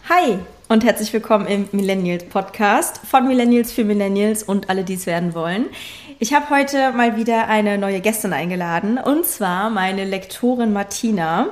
Hi und herzlich willkommen im Millennials Podcast von Millennials für Millennials und alle, die es werden wollen. Ich habe heute mal wieder eine neue Gästin eingeladen und zwar meine Lektorin Martina.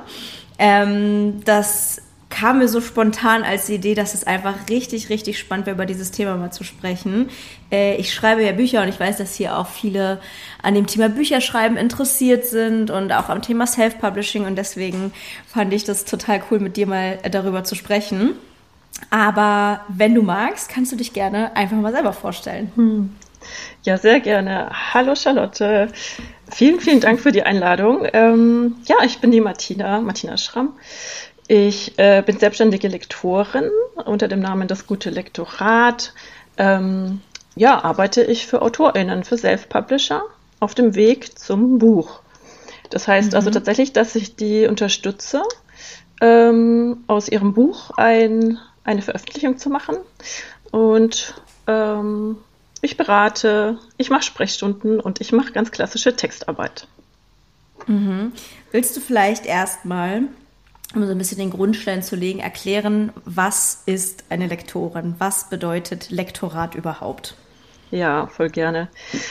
Das kam mir so spontan als Idee, dass es einfach richtig, richtig spannend wäre, über dieses Thema mal zu sprechen. Ich schreibe ja Bücher und ich weiß, dass hier auch viele an dem Thema Bücherschreiben interessiert sind und auch am Thema Self-Publishing und deswegen fand ich das total cool, mit dir mal darüber zu sprechen. Aber wenn du magst, kannst du dich gerne einfach mal selber vorstellen. Ja, sehr gerne. Hallo Charlotte. Vielen, vielen Dank für die Einladung. Ich bin die Martina Schramm. Ich bin selbstständige Lektorin unter dem Namen Das gute Lektorat. Arbeite ich für AutorInnen, für Self-Publisher auf dem Weg zum Buch. Das heißt also tatsächlich, dass ich die unterstütze, aus ihrem Buch eine Veröffentlichung zu machen. Und ich berate, ich mache Sprechstunden und ich mache ganz klassische Textarbeit. Willst du vielleicht erstmal, um so ein bisschen den Grundstein zu legen, erklären, was ist eine Lektorin? Was bedeutet Lektorat überhaupt? Ja, voll gerne.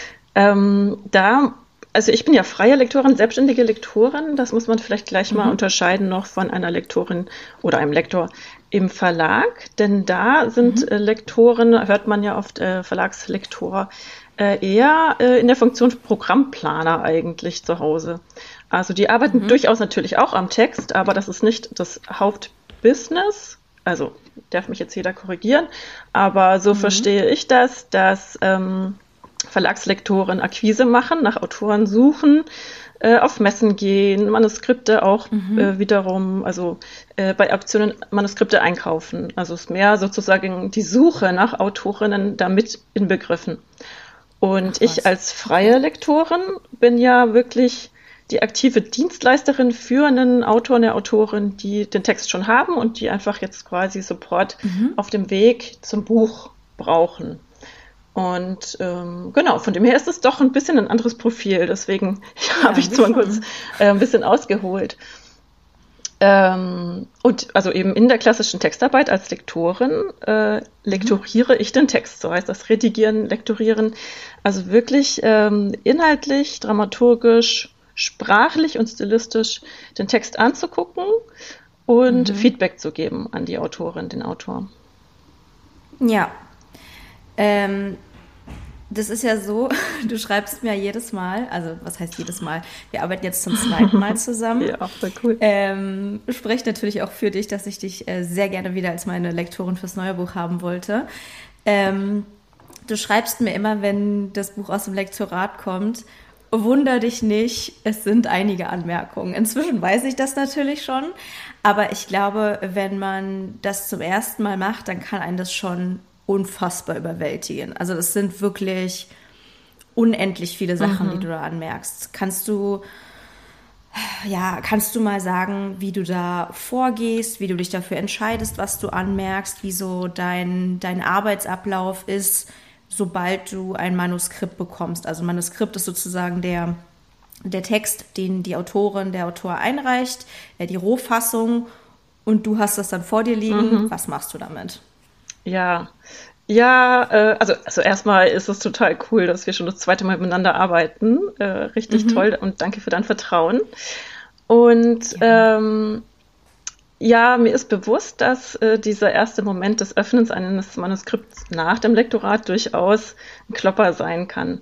Also ich bin ja freie Lektorin, selbstständige Lektorin. Das muss man vielleicht gleich mal unterscheiden noch von einer Lektorin oder einem Lektor im Verlag. Denn da sind Lektoren, hört man ja oft Verlagslektor, eher in der Funktion Programmplaner eigentlich zu Hause. Also die arbeiten durchaus natürlich auch am Text, aber das ist nicht das Hauptbusiness. Also darf mich jetzt jeder korrigieren, aber so verstehe ich das, dass Verlagslektoren Akquise machen, nach Autoren suchen, auf Messen gehen, Manuskripte auch wiederum, also bei Auktionen Manuskripte einkaufen. Also ist mehr sozusagen die Suche nach Autorinnen damit inbegriffen. Und ich als freie Lektorin bin ja wirklich die aktive Dienstleisterin für einen Autor, eine Autorin, die den Text schon haben und die einfach jetzt quasi Support auf dem Weg zum Buch brauchen. Und von dem her ist es doch ein bisschen ein anderes Profil. Deswegen habe ich zwar kurz ein bisschen ausgeholt. Und also eben in der klassischen Textarbeit als Lektorin lektoriere ich den Text. So heißt das Redigieren, Lektorieren. Also wirklich inhaltlich, dramaturgisch, sprachlich und stilistisch den Text anzugucken und Feedback zu geben an die Autorin, den Autor. Ja. Das ist ja so, du schreibst mir jedes Mal, also was heißt jedes Mal? Wir arbeiten jetzt zum zweiten Mal zusammen. Ja, voll cool. Spreche natürlich auch für dich, dass ich dich sehr gerne wieder als meine Lektorin fürs neue Buch haben wollte. Du schreibst mir immer, wenn das Buch aus dem Lektorat kommt, wunder dich nicht, es sind einige Anmerkungen. Inzwischen weiß ich das natürlich schon, aber ich glaube, wenn man das zum ersten Mal macht, dann kann einen das schon unfassbar überwältigen. Also das sind wirklich unendlich viele Sachen, die du da anmerkst. Kannst du mal sagen, wie du da vorgehst, wie du dich dafür entscheidest, was du anmerkst, wie so dein Arbeitsablauf ist, sobald du ein Manuskript bekommst? Also Manuskript ist sozusagen der Text, den die Autorin, der Autor einreicht, die Rohfassung und du hast das dann vor dir liegen. Was machst du damit? Also erstmal ist es total cool, dass wir schon das zweite Mal miteinander arbeiten. Richtig toll und danke für dein Vertrauen. Und mir ist bewusst, dass dieser erste Moment des Öffnens eines Manuskripts nach dem Lektorat durchaus ein Klopper sein kann.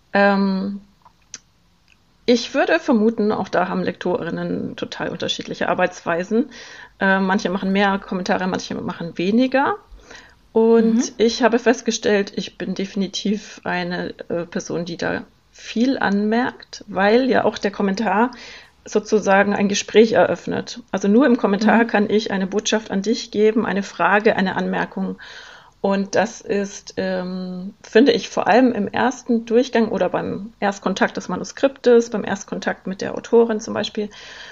Ich würde vermuten, auch da haben Lektorinnen total unterschiedliche Arbeitsweisen. Manche machen mehr Kommentare, manche machen weniger. Und ich habe festgestellt, ich bin definitiv eine Person, die da viel anmerkt, weil ja auch der Kommentar sozusagen ein Gespräch eröffnet. Also nur im Kommentar kann ich eine Botschaft an dich geben, eine Frage, eine Anmerkung. Und das ist, finde ich, vor allem im ersten Durchgang oder beim Erstkontakt des Manuskriptes, beim Erstkontakt mit der Autorin zum Beispiel,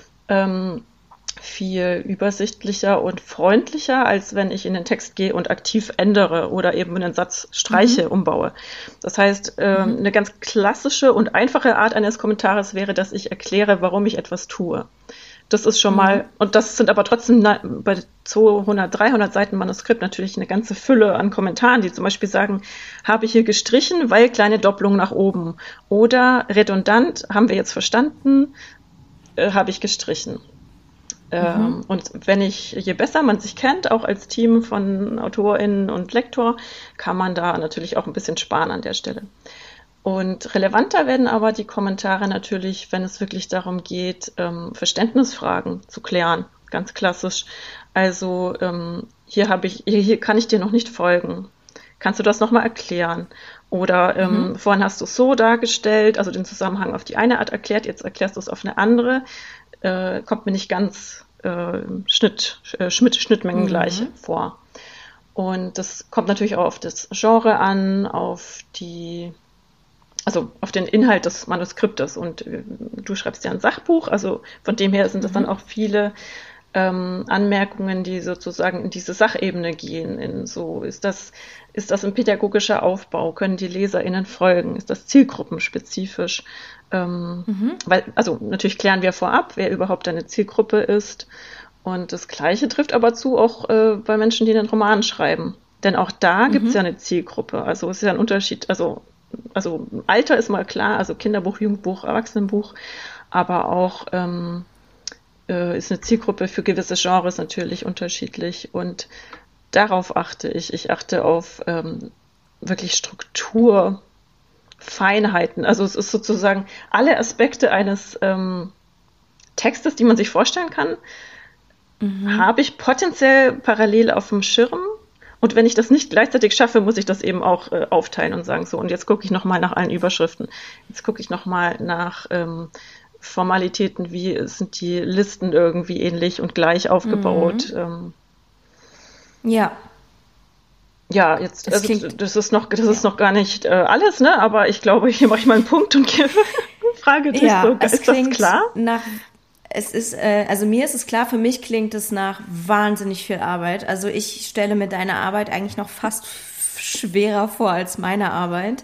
viel übersichtlicher und freundlicher, als wenn ich in den Text gehe und aktiv ändere oder eben einen Satz streiche, umbaue. Das heißt, eine ganz klassische und einfache Art eines Kommentares wäre, dass ich erkläre, warum ich etwas tue. Das ist schon mal, und das sind aber trotzdem bei 200, 300 Seiten Manuskript natürlich eine ganze Fülle an Kommentaren, die zum Beispiel sagen, habe ich hier gestrichen, weil kleine Doppelung nach oben. Oder redundant, haben wir jetzt verstanden, habe ich gestrichen. Und je besser man sich kennt, auch als Team von AutorInnen und Lektor, kann man da natürlich auch ein bisschen sparen an der Stelle. Und relevanter werden aber die Kommentare natürlich, wenn es wirklich darum geht, Verständnisfragen zu klären, ganz klassisch. Also hier kann ich dir noch nicht folgen. Kannst du das nochmal erklären? Oder vorhin hast du es so dargestellt, also den Zusammenhang auf die eine Art erklärt, jetzt erklärst du es auf eine andere. Kommt mir nicht ganz Schnittmengen gleich vor. Und das kommt natürlich auch auf das Genre an, auf den Inhalt des Manuskriptes. Und du schreibst ja ein Sachbuch, also von dem her sind das dann auch viele Anmerkungen, die sozusagen in diese Sachebene gehen. Ist das ein pädagogischer Aufbau? Können die LeserInnen folgen? Ist das zielgruppenspezifisch? Also natürlich klären wir vorab, wer überhaupt eine Zielgruppe ist. Und das Gleiche trifft aber zu auch bei Menschen, die einen Roman schreiben. Denn auch da gibt es ja eine Zielgruppe. Also es ist ja ein Unterschied. Also Alter ist mal klar, also Kinderbuch, Jugendbuch, Erwachsenenbuch, aber auch ist eine Zielgruppe für gewisse Genres natürlich unterschiedlich. Und darauf achte ich. Ich achte auf wirklich Struktur, Feinheiten. Also es ist sozusagen alle Aspekte eines Textes, die man sich vorstellen kann, habe ich potenziell parallel auf dem Schirm. Und wenn ich das nicht gleichzeitig schaffe, muss ich das eben auch aufteilen und sagen, so, und jetzt gucke ich nochmal nach allen Überschriften. Jetzt gucke ich nochmal nach Formalitäten, wie sind die Listen irgendwie ähnlich und gleich aufgebaut. Ja. Ja, jetzt, das ist noch gar nicht alles, ne? Aber ich glaube, hier mache ich mal einen Punkt und frage dich so, ist das klar? Also mir ist es klar, für mich klingt es nach wahnsinnig viel Arbeit. Also ich stelle mir deine Arbeit eigentlich noch fast schwerer vor als meine Arbeit,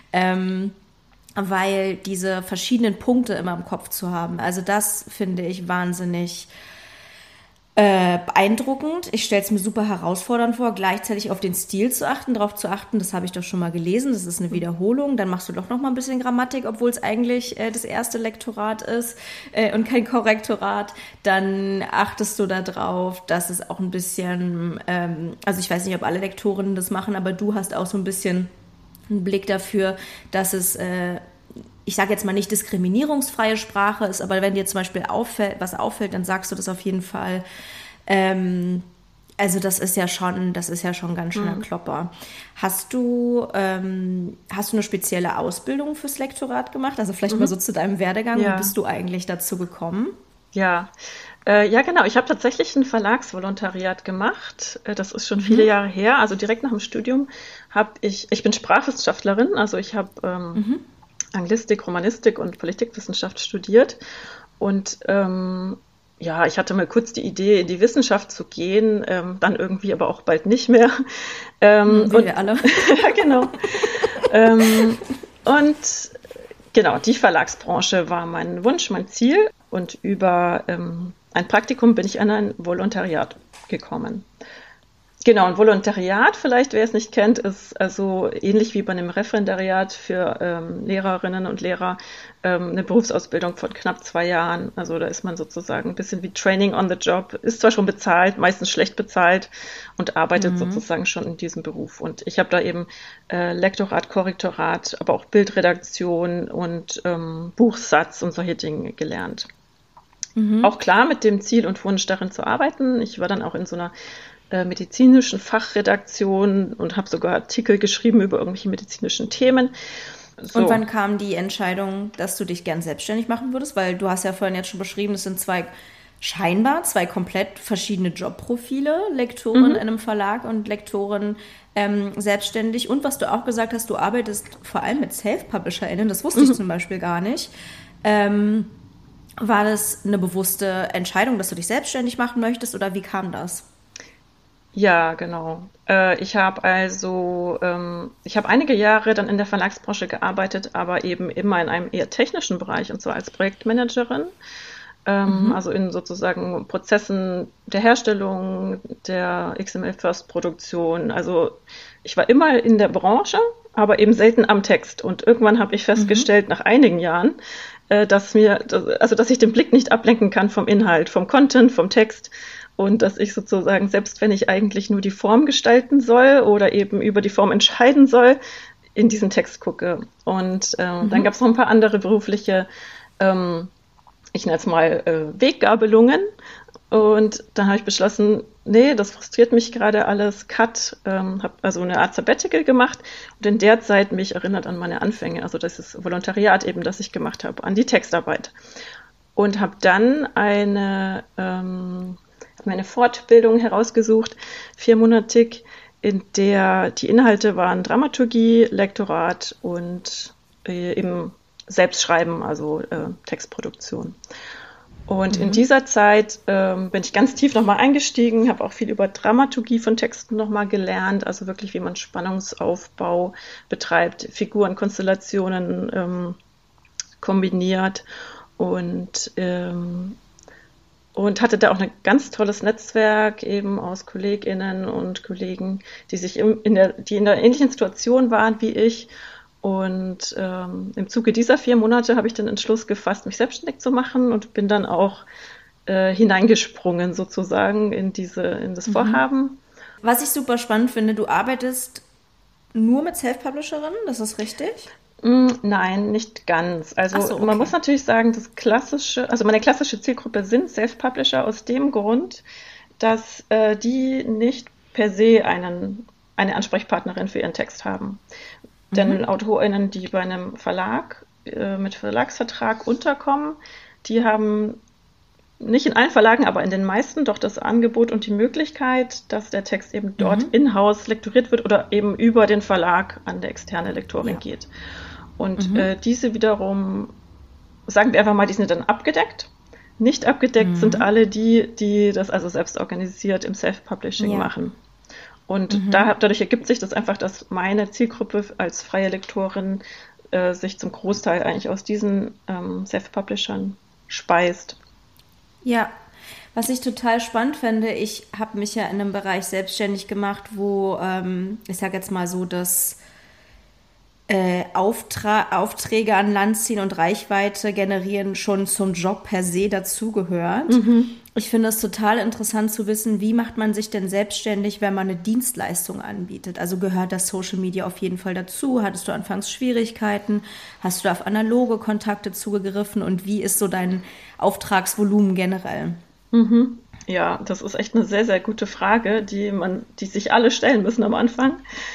weil diese verschiedenen Punkte immer im Kopf zu haben. Also das finde ich wahnsinnig beeindruckend. Ich stelle es mir super herausfordernd vor, gleichzeitig auf den Stil zu achten, darauf zu achten, das habe ich doch schon mal gelesen, das ist eine Wiederholung, dann machst du doch noch mal ein bisschen Grammatik, obwohl es eigentlich das erste Lektorat ist und kein Korrektorat, dann achtest du darauf, dass es auch ein bisschen, also ich weiß nicht, ob alle Lektorinnen das machen, aber du hast auch so ein bisschen einen Blick dafür, dass es ich sage jetzt mal nicht diskriminierungsfreie Sprache ist, aber wenn dir zum Beispiel was auffällt, dann sagst du das auf jeden Fall. Also das ist ja schon ganz schöner Klopper. Hast du eine spezielle Ausbildung fürs Lektorat gemacht? Also vielleicht mal so zu deinem Werdegang. Ja. Wie bist du eigentlich dazu gekommen? Ja, genau. Ich habe tatsächlich ein Verlagsvolontariat gemacht. Das ist schon viele Jahre her. Also direkt nach dem Studium ich bin Sprachwissenschaftlerin, also ich habe Anglistik, Romanistik und Politikwissenschaft studiert und ich hatte mal kurz die Idee, in die Wissenschaft zu gehen, dann irgendwie aber auch bald nicht mehr. Wie wir alle. Ja, genau. Und genau, die Verlagsbranche war mein Wunsch, mein Ziel und über ein Praktikum bin ich an ein Volontariat gekommen. Genau, ein Volontariat, vielleicht wer es nicht kennt, ist also ähnlich wie bei einem Referendariat für Lehrerinnen und Lehrer eine Berufsausbildung von knapp 2 Jahren. Also da ist man sozusagen ein bisschen wie Training on the Job, ist zwar schon bezahlt, meistens schlecht bezahlt und arbeitet sozusagen schon in diesem Beruf. Und ich habe da eben Lektorat, Korrektorat, aber auch Bildredaktion und Buchsatz und solche Dinge gelernt. Auch klar mit dem Ziel und Wunsch darin zu arbeiten. Ich war dann auch in so einer medizinischen Fachredaktion und habe sogar Artikel geschrieben über irgendwelche medizinischen Themen. So. Und wann kam die Entscheidung, dass du dich gern selbstständig machen würdest? Weil du hast ja vorhin jetzt schon beschrieben, es sind zwei komplett verschiedene Jobprofile, Lektorin in einem Verlag und Lektorin selbstständig. Und was du auch gesagt hast, du arbeitest vor allem mit Self-PublisherInnen, das wusste ich zum Beispiel gar nicht. War das eine bewusste Entscheidung, dass du dich selbstständig machen möchtest oder wie kam das? Ja, genau. Ich habe einige Jahre dann in der Verlagsbranche gearbeitet, aber eben immer in einem eher technischen Bereich, und zwar als Projektmanagerin. also in sozusagen Prozessen der Herstellung, der XML-First-Produktion. Also ich war immer in der Branche, aber eben selten am Text. Und irgendwann habe ich festgestellt, nach einigen Jahren, dass ich den Blick nicht ablenken kann vom Inhalt, vom Content, vom Text. Und dass ich sozusagen, selbst wenn ich eigentlich nur die Form gestalten soll oder eben über die Form entscheiden soll, in diesen Text gucke. Und dann gab es noch ein paar andere berufliche ich nenne es mal Weggabelungen. Und dann habe ich beschlossen, nee, das frustriert mich gerade alles, Cut, habe also eine Art Sabbatical gemacht und in der Zeit mich erinnert an meine Anfänge, also das ist Volontariat eben, das ich gemacht habe, an die Textarbeit. Und habe dann meine Fortbildung herausgesucht, 4-monatig, in der die Inhalte waren Dramaturgie, Lektorat und eben Selbstschreiben, also Textproduktion. Und in dieser Zeit bin ich ganz tief nochmal eingestiegen, habe auch viel über Dramaturgie von Texten nochmal gelernt, also wirklich, wie man Spannungsaufbau betreibt, Figurenkonstellationen kombiniert und hatte da auch ein ganz tolles Netzwerk eben aus KollegInnen und Kollegen, die in der ähnlichen Situation waren wie ich. Und im Zuge dieser 4 Monate habe ich den Entschluss gefasst, mich selbstständig zu machen und bin dann auch hineingesprungen sozusagen in das Vorhaben. Was ich super spannend finde, du arbeitest nur mit Self-Publisherinnen, das ist richtig? Nein, nicht ganz. Also so, okay. Man muss natürlich sagen, meine klassische Zielgruppe sind Self-Publisher aus dem Grund, dass die nicht per se eine Ansprechpartnerin für ihren Text haben. Denn AutorInnen, die bei einem Verlag mit Verlagsvertrag unterkommen, die haben nicht in allen Verlagen, aber in den meisten doch das Angebot und die Möglichkeit, dass der Text eben dort in-house lektoriert wird oder eben über den Verlag an der externe Lektorin geht. Und diese wiederum, sagen wir einfach mal, die sind dann abgedeckt. Nicht abgedeckt sind alle die das also selbst organisiert im Self-Publishing machen. Und dadurch ergibt sich das einfach, dass meine Zielgruppe als freie Lektorin sich zum Großteil eigentlich aus diesen Self-Publishern speist. Ja, was ich total spannend fände, ich habe mich ja in einem Bereich selbstständig gemacht, wo, ich sage jetzt mal so, dass Aufträge an Land ziehen und Reichweite generieren schon zum Job per se dazugehört. Ich finde es total interessant zu wissen, wie macht man sich denn selbstständig, wenn man eine Dienstleistung anbietet? Also gehört das Social Media auf jeden Fall dazu? Hattest du anfangs Schwierigkeiten? Hast du auf analoge Kontakte zugegriffen? Und wie ist so dein Auftragsvolumen generell? Ja, das ist echt eine sehr, sehr gute Frage, die sich alle stellen müssen am Anfang.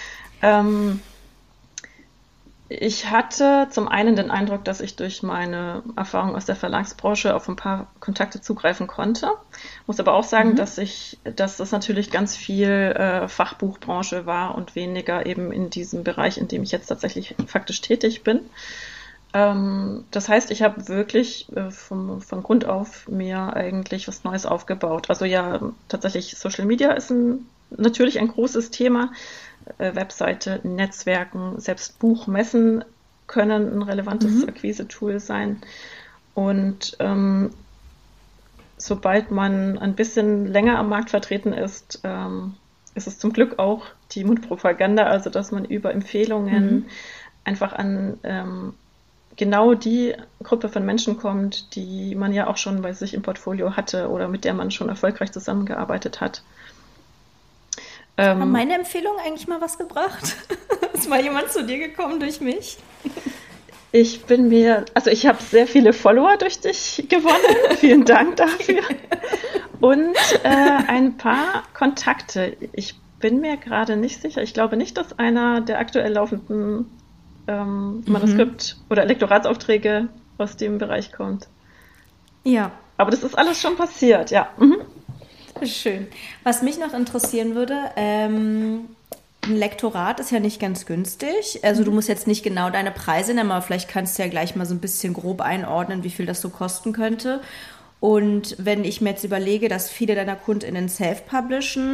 Ich hatte zum einen den Eindruck, dass ich durch meine Erfahrung aus der Verlagsbranche auf ein paar Kontakte zugreifen konnte. Muss aber auch sagen, dass das natürlich ganz viel Fachbuchbranche war und weniger eben in diesem Bereich, in dem ich jetzt tatsächlich faktisch tätig bin. Das heißt, ich habe wirklich von Grund auf mir eigentlich was Neues aufgebaut. Also ja, tatsächlich Social Media ist natürlich ein großes Thema. Webseite, Netzwerken, selbst Buchmessen können ein relevantes Akquise-Tool sein. Und sobald man ein bisschen länger am Markt vertreten ist, ist es zum Glück auch die Mundpropaganda, also dass man über Empfehlungen einfach an genau die Gruppe von Menschen kommt, die man ja auch schon bei sich im Portfolio hatte oder mit der man schon erfolgreich zusammengearbeitet hat. Haben meine Empfehlungen eigentlich mal was gebracht? Ist mal jemand zu dir gekommen durch mich? Ich habe sehr viele Follower durch dich gewonnen. Vielen Dank dafür. Und ein paar Kontakte. Ich bin mir gerade nicht sicher. Ich glaube nicht, dass einer der aktuell laufenden Manuskript- oder Lektoratsaufträge aus dem Bereich kommt. Ja. Aber das ist alles schon passiert, ja. Schön. Was mich noch interessieren würde, ein Lektorat ist ja nicht ganz günstig. Also du musst jetzt nicht genau deine Preise nennen, aber vielleicht kannst du ja gleich mal so ein bisschen grob einordnen, wie viel das so kosten könnte. Und wenn ich mir jetzt überlege, dass viele deiner KundInnen self-publishen,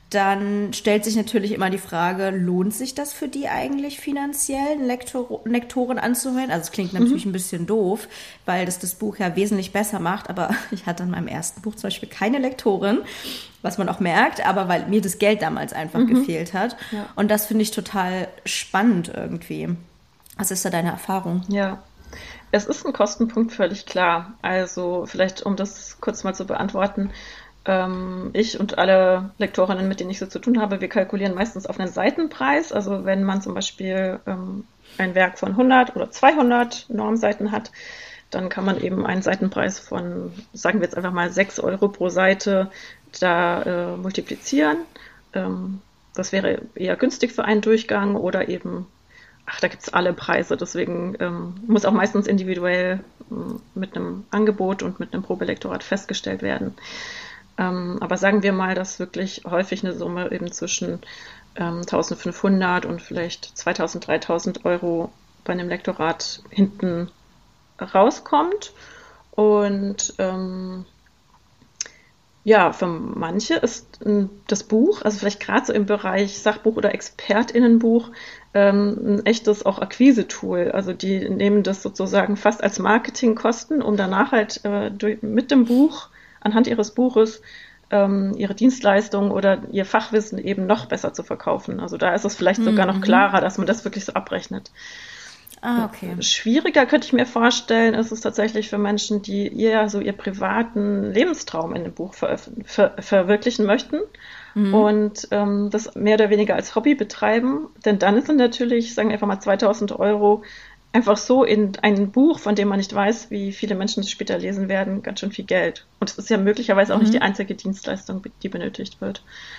dann stellt sich natürlich immer die Frage, lohnt sich das für die eigentlich finanziell, eine Lektorin anzuhören? Also es klingt natürlich ein bisschen doof, weil das Buch ja wesentlich besser macht, aber ich hatte in meinem ersten Buch zum Beispiel keine Lektorin, was man auch merkt, aber weil mir das Geld damals einfach gefehlt hat. Ja. Und das finde ich total spannend irgendwie. Was ist da deine Erfahrung? Ja, es ist ein Kostenpunkt, völlig klar. Also vielleicht, um das kurz mal zu beantworten, ich und alle Lektorinnen, mit denen ich so zu tun habe, wir kalkulieren meistens auf einen Seitenpreis. Also wenn man zum Beispiel ein Werk von 100 oder 200 Normseiten hat, dann kann man eben einen Seitenpreis von, sagen wir jetzt einfach mal 6 Euro pro Seite da multiplizieren. Das wäre eher günstig für einen Durchgang oder eben, da gibt es alle Preise. Deswegen muss auch meistens individuell mit einem Angebot und mit einem Probelektorat festgestellt werden. Aber sagen wir mal, dass wirklich häufig eine Summe eben zwischen 1.500 und vielleicht 2.000, 3.000 Euro bei einem Lektorat hinten rauskommt. Und ja, für manche ist das Buch, also vielleicht gerade so im Bereich Sachbuch oder ExpertInnenbuch, ein echtes auch Akquise-Tool. Also die nehmen das sozusagen fast als Marketingkosten, um danach halt mit dem Buch anhand ihres Buches ihre Dienstleistungen oder ihr Fachwissen eben noch besser zu verkaufen. Also da ist es vielleicht sogar noch klarer, dass man das wirklich so abrechnet. Okay. Schwieriger könnte ich mir vorstellen, ist es tatsächlich für Menschen, die eher so ihr privaten Lebenstraum in dem Buch verwirklichen möchten und das mehr oder weniger als Hobby betreiben. Denn dann sind natürlich, sagen wir einfach mal 2.000 Euro einfach so in ein Buch, von dem man nicht weiß, wie viele Menschen es später lesen werden, ganz schön viel Geld. Und es ist ja möglicherweise auch nicht die einzige Dienstleistung, die benötigt wird.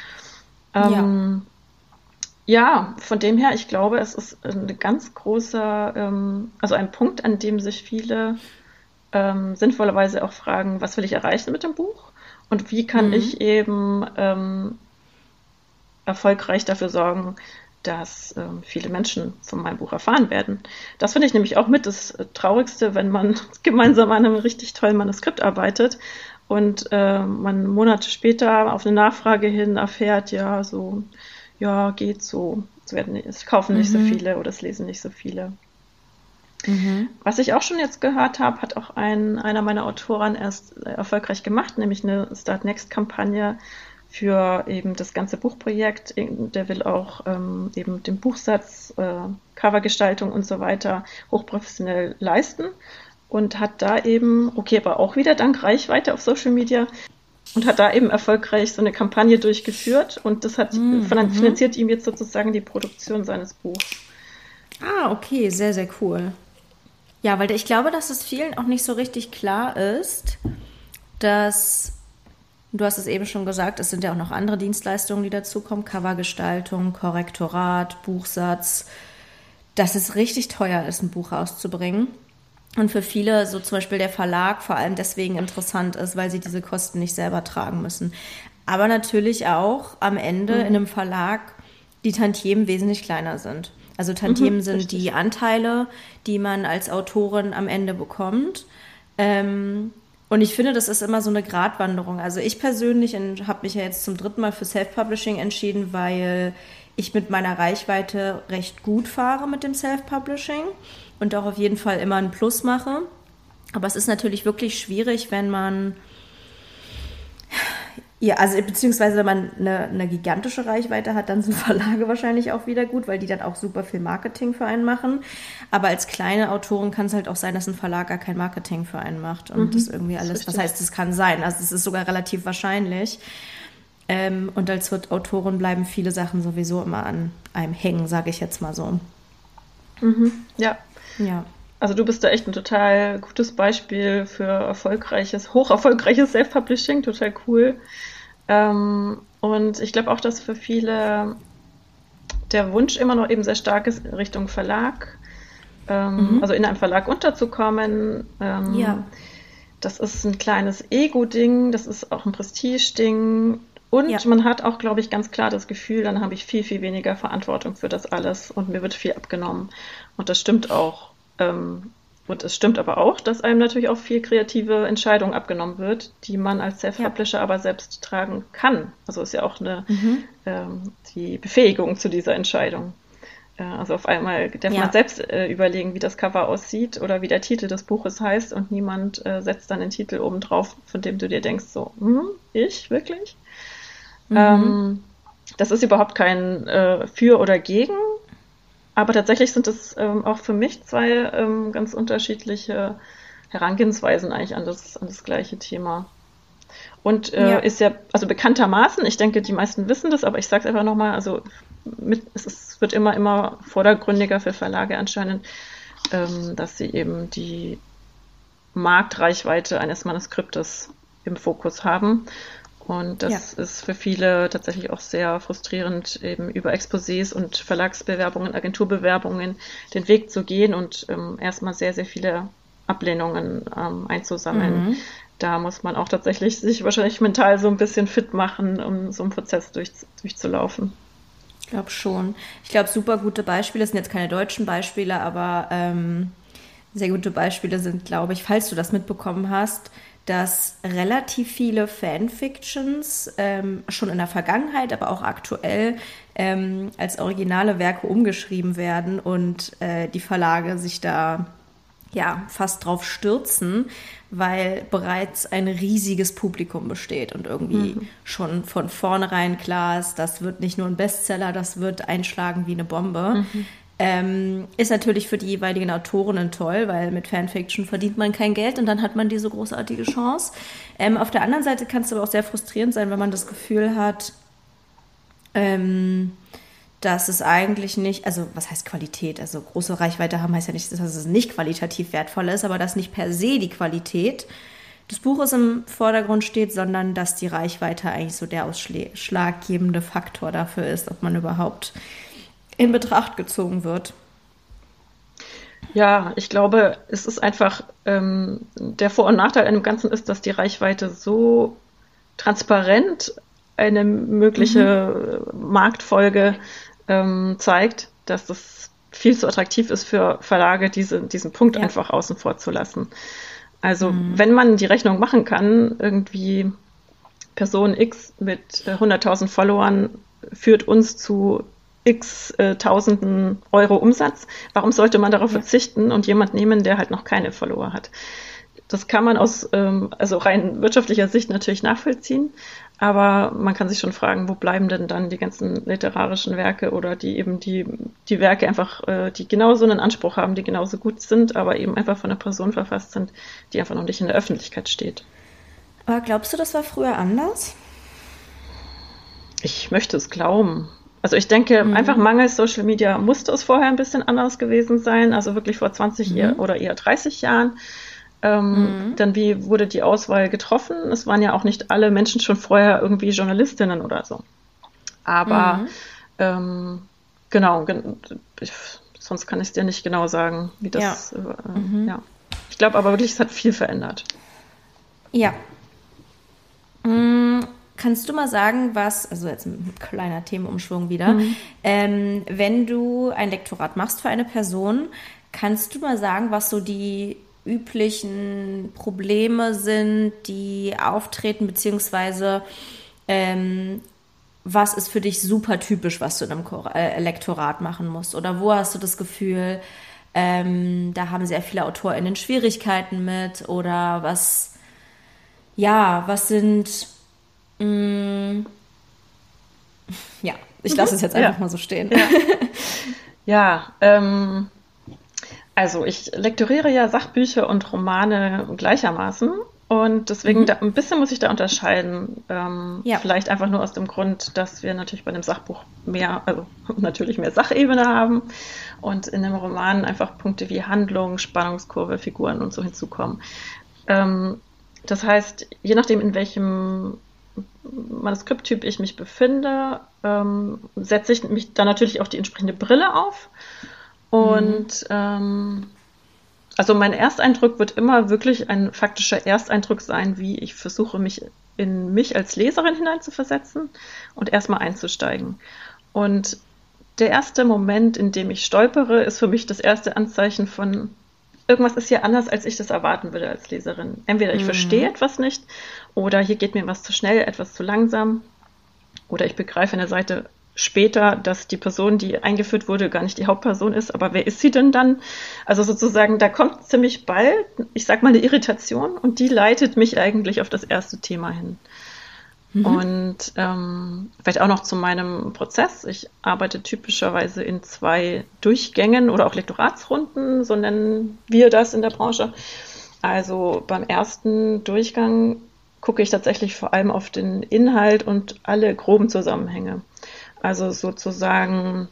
Ja, von dem her, ich glaube, es ist ein ganz großer, also ein Punkt, an dem sich viele sinnvollerweise auch fragen, was will ich erreichen mit dem Buch und wie kann ich eben erfolgreich dafür sorgen, dass viele Menschen von meinem Buch erfahren werden. Das finde ich nämlich auch mit das Traurigste, wenn man gemeinsam an einem richtig tollen Manuskript arbeitet und man Monate später auf eine Nachfrage hin erfährt, ja, so, ja, geht so. Es kaufen nicht so viele oder es lesen nicht so viele. Was ich auch schon jetzt gehört habe, hat auch einer meiner Autoren erst erfolgreich gemacht, nämlich eine Start Next-Kampagne für eben das ganze Buchprojekt. Der will auch eben den Buchsatz, Covergestaltung und so weiter hochprofessionell leisten und hat da eben, okay, aber auch wieder dank Reichweite auf Social Media, und hat da eben erfolgreich so eine Kampagne durchgeführt und das hat finanziert ihm jetzt sozusagen die Produktion seines Buchs. Ah, okay, sehr, sehr cool. Ja, weil ich glaube, dass es vielen auch nicht so richtig klar ist, dass, du hast es eben schon gesagt, es sind ja auch noch andere Dienstleistungen, die dazukommen, Covergestaltung, Korrektorat, Buchsatz, dass es richtig teuer ist, ein Buch rauszubringen. Und für viele, so zum Beispiel der Verlag, vor allem deswegen interessant ist, weil sie diese Kosten nicht selber tragen müssen. Aber natürlich auch am Ende in einem Verlag die Tantiemen wesentlich kleiner sind. Also Tantiemen sind richtig. Die Anteile, die man als Autorin am Ende bekommt. Und ich finde, das ist immer so eine Gratwanderung. Also ich persönlich habe mich ja jetzt zum 3. Mal für Self-Publishing entschieden, weil ich mit meiner Reichweite recht gut fahre mit dem Self-Publishing und auch auf jeden Fall immer ein Plus mache. Aber es ist natürlich wirklich schwierig, wenn man, ja, also beziehungsweise wenn man eine gigantische Reichweite hat, dann sind Verlage wahrscheinlich auch wieder gut, weil die dann auch super viel Marketing für einen machen. Aber als kleine Autorin kann es halt auch sein, dass ein Verlag gar kein Marketing für einen macht und das irgendwie alles, was heißt, es kann sein, also es ist sogar relativ wahrscheinlich. Und als Autorin bleiben viele Sachen sowieso immer an einem hängen, sage ich jetzt mal so. Ja. Ja. Also du bist da echt ein total gutes Beispiel für hocherfolgreiches Self-Publishing, total cool. Und ich glaube auch, dass für viele der Wunsch immer noch eben sehr stark ist Richtung Verlag, also in einem Verlag unterzukommen. Ja. Das ist ein kleines Ego-Ding, das ist auch ein Prestige-Ding. Und man hat auch, glaube ich, ganz klar das Gefühl, dann habe ich viel, viel weniger Verantwortung für das alles und mir wird viel abgenommen. Und das stimmt auch. Und es stimmt aber auch, dass einem natürlich auch viel kreative Entscheidung abgenommen wird, die man als Self-Publisher aber selbst tragen kann. Also ist ja auch die Befähigung zu dieser Entscheidung. Also auf einmal darf man selbst überlegen, wie das Cover aussieht oder wie der Titel des Buches heißt und niemand setzt dann den Titel oben drauf, von dem du dir denkst, so, ich, wirklich? Das ist überhaupt kein Für oder Gegen, aber tatsächlich sind es auch für mich zwei ganz unterschiedliche Herangehensweisen eigentlich an das gleiche Thema. Und ist ja, also bekanntermaßen, ich denke, die meisten wissen das, aber ich sage es einfach nochmal, also es wird immer vordergründiger für Verlage anscheinend, dass sie eben die Marktreichweite eines Manuskriptes im Fokus haben. Und das ist für viele tatsächlich auch sehr frustrierend, eben über Exposés und Verlagsbewerbungen, Agenturbewerbungen den Weg zu gehen und erstmal sehr, sehr viele Ablehnungen einzusammeln. Da muss man auch tatsächlich sich wahrscheinlich mental so ein bisschen fit machen, um so einen Prozess durchzulaufen. Ich glaube schon. Ich glaube, super gute Beispiele, das sind jetzt keine deutschen Beispiele, aber sehr gute Beispiele sind, glaube ich, falls du das mitbekommen hast, dass relativ viele Fanfictions schon in der Vergangenheit, aber auch aktuell als originale Werke umgeschrieben werden und die Verlage sich da fast drauf stürzen, weil bereits ein riesiges Publikum besteht und irgendwie schon von vornherein klar ist, das wird nicht nur ein Bestseller, das wird einschlagen wie eine Bombe. Ist natürlich für die jeweiligen Autorinnen toll, weil mit Fanfiction verdient man kein Geld und dann hat man diese großartige Chance. Auf der anderen Seite kann es aber auch sehr frustrierend sein, wenn man das Gefühl hat, dass es eigentlich nicht, also was heißt Qualität? Also große Reichweite haben heißt ja nicht, dass es nicht qualitativ wertvoll ist, aber dass nicht per se die Qualität des Buches im Vordergrund steht, sondern dass die Reichweite eigentlich so der ausschlaggebende Faktor dafür ist, ob man überhaupt in Betracht gezogen wird. Ja, ich glaube, es ist einfach, der Vor- und Nachteil an dem Ganzen ist, dass die Reichweite so transparent eine mögliche Marktfolge zeigt, dass es viel zu attraktiv ist für Verlage, diesen Punkt einfach außen vor zu lassen. Also wenn man die Rechnung machen kann, irgendwie Person X mit 100.000 Followern führt uns zu x Tausenden Euro Umsatz, warum sollte man darauf verzichten und jemand nehmen, der halt noch keine Follower hat? Das kann man aus also rein wirtschaftlicher Sicht natürlich nachvollziehen, aber man kann sich schon fragen, wo bleiben denn dann die ganzen literarischen Werke oder die Werke einfach, die genauso einen Anspruch haben, die genauso gut sind, aber eben einfach von einer Person verfasst sind, die einfach noch nicht in der Öffentlichkeit steht. Aber glaubst du, das war früher anders? Ich möchte es glauben. Also ich denke, einfach mangels Social Media musste es vorher ein bisschen anders gewesen sein, also wirklich vor 20 oder eher 30 Jahren. Dann wie wurde die Auswahl getroffen? Es waren ja auch nicht alle Menschen schon vorher irgendwie Journalistinnen oder so. Aber genau, sonst kann ich es dir nicht genau sagen, wie das ja. Ich glaube aber wirklich, es hat viel verändert. Ja. Kannst du mal sagen, also jetzt ein kleiner Themenumschwung wieder, wenn du ein Lektorat machst für eine Person, kannst du mal sagen, was so die üblichen Probleme sind, die auftreten, beziehungsweise was ist für dich super typisch, was du in einem Lektorat machen musst? Oder wo hast du das Gefühl, da haben sehr viele AutorInnen Schwierigkeiten mit? Oder was sind ich lasse es jetzt einfach mal so stehen. Also ich lektoriere ja Sachbücher und Romane gleichermaßen und deswegen ein bisschen muss ich da unterscheiden. Vielleicht einfach nur aus dem Grund, dass wir natürlich bei einem Sachbuch mehr Sachebene haben und in einem Roman einfach Punkte wie Handlung, Spannungskurve, Figuren und so hinzukommen. Das heißt, je nachdem, in welchem Manuskripttyp ich mich befinde, setze ich mich dann natürlich auch die entsprechende Brille auf. Und also mein Ersteindruck wird immer wirklich ein faktischer Ersteindruck sein, wie ich versuche, mich in mich als Leserin hineinzuversetzen und erstmal einzusteigen. Und der erste Moment, in dem ich stolpere, ist für mich das erste Anzeichen von irgendwas ist hier anders, als ich das erwarten würde als Leserin. Entweder ich verstehe etwas nicht oder hier geht mir was zu schnell, etwas zu langsam oder ich begreife eine Seite später, dass die Person, die eingeführt wurde, gar nicht die Hauptperson ist. Aber wer ist sie denn dann? Also sozusagen, da kommt ziemlich bald, ich sag mal, eine Irritation und die leitet mich eigentlich auf das erste Thema hin. Und vielleicht auch noch zu meinem Prozess. Ich arbeite typischerweise in 2 Durchgängen oder auch Lektoratsrunden, so nennen wir das in der Branche. Also beim ersten Durchgang gucke ich tatsächlich vor allem auf den Inhalt und alle groben Zusammenhänge. Also sozusagen,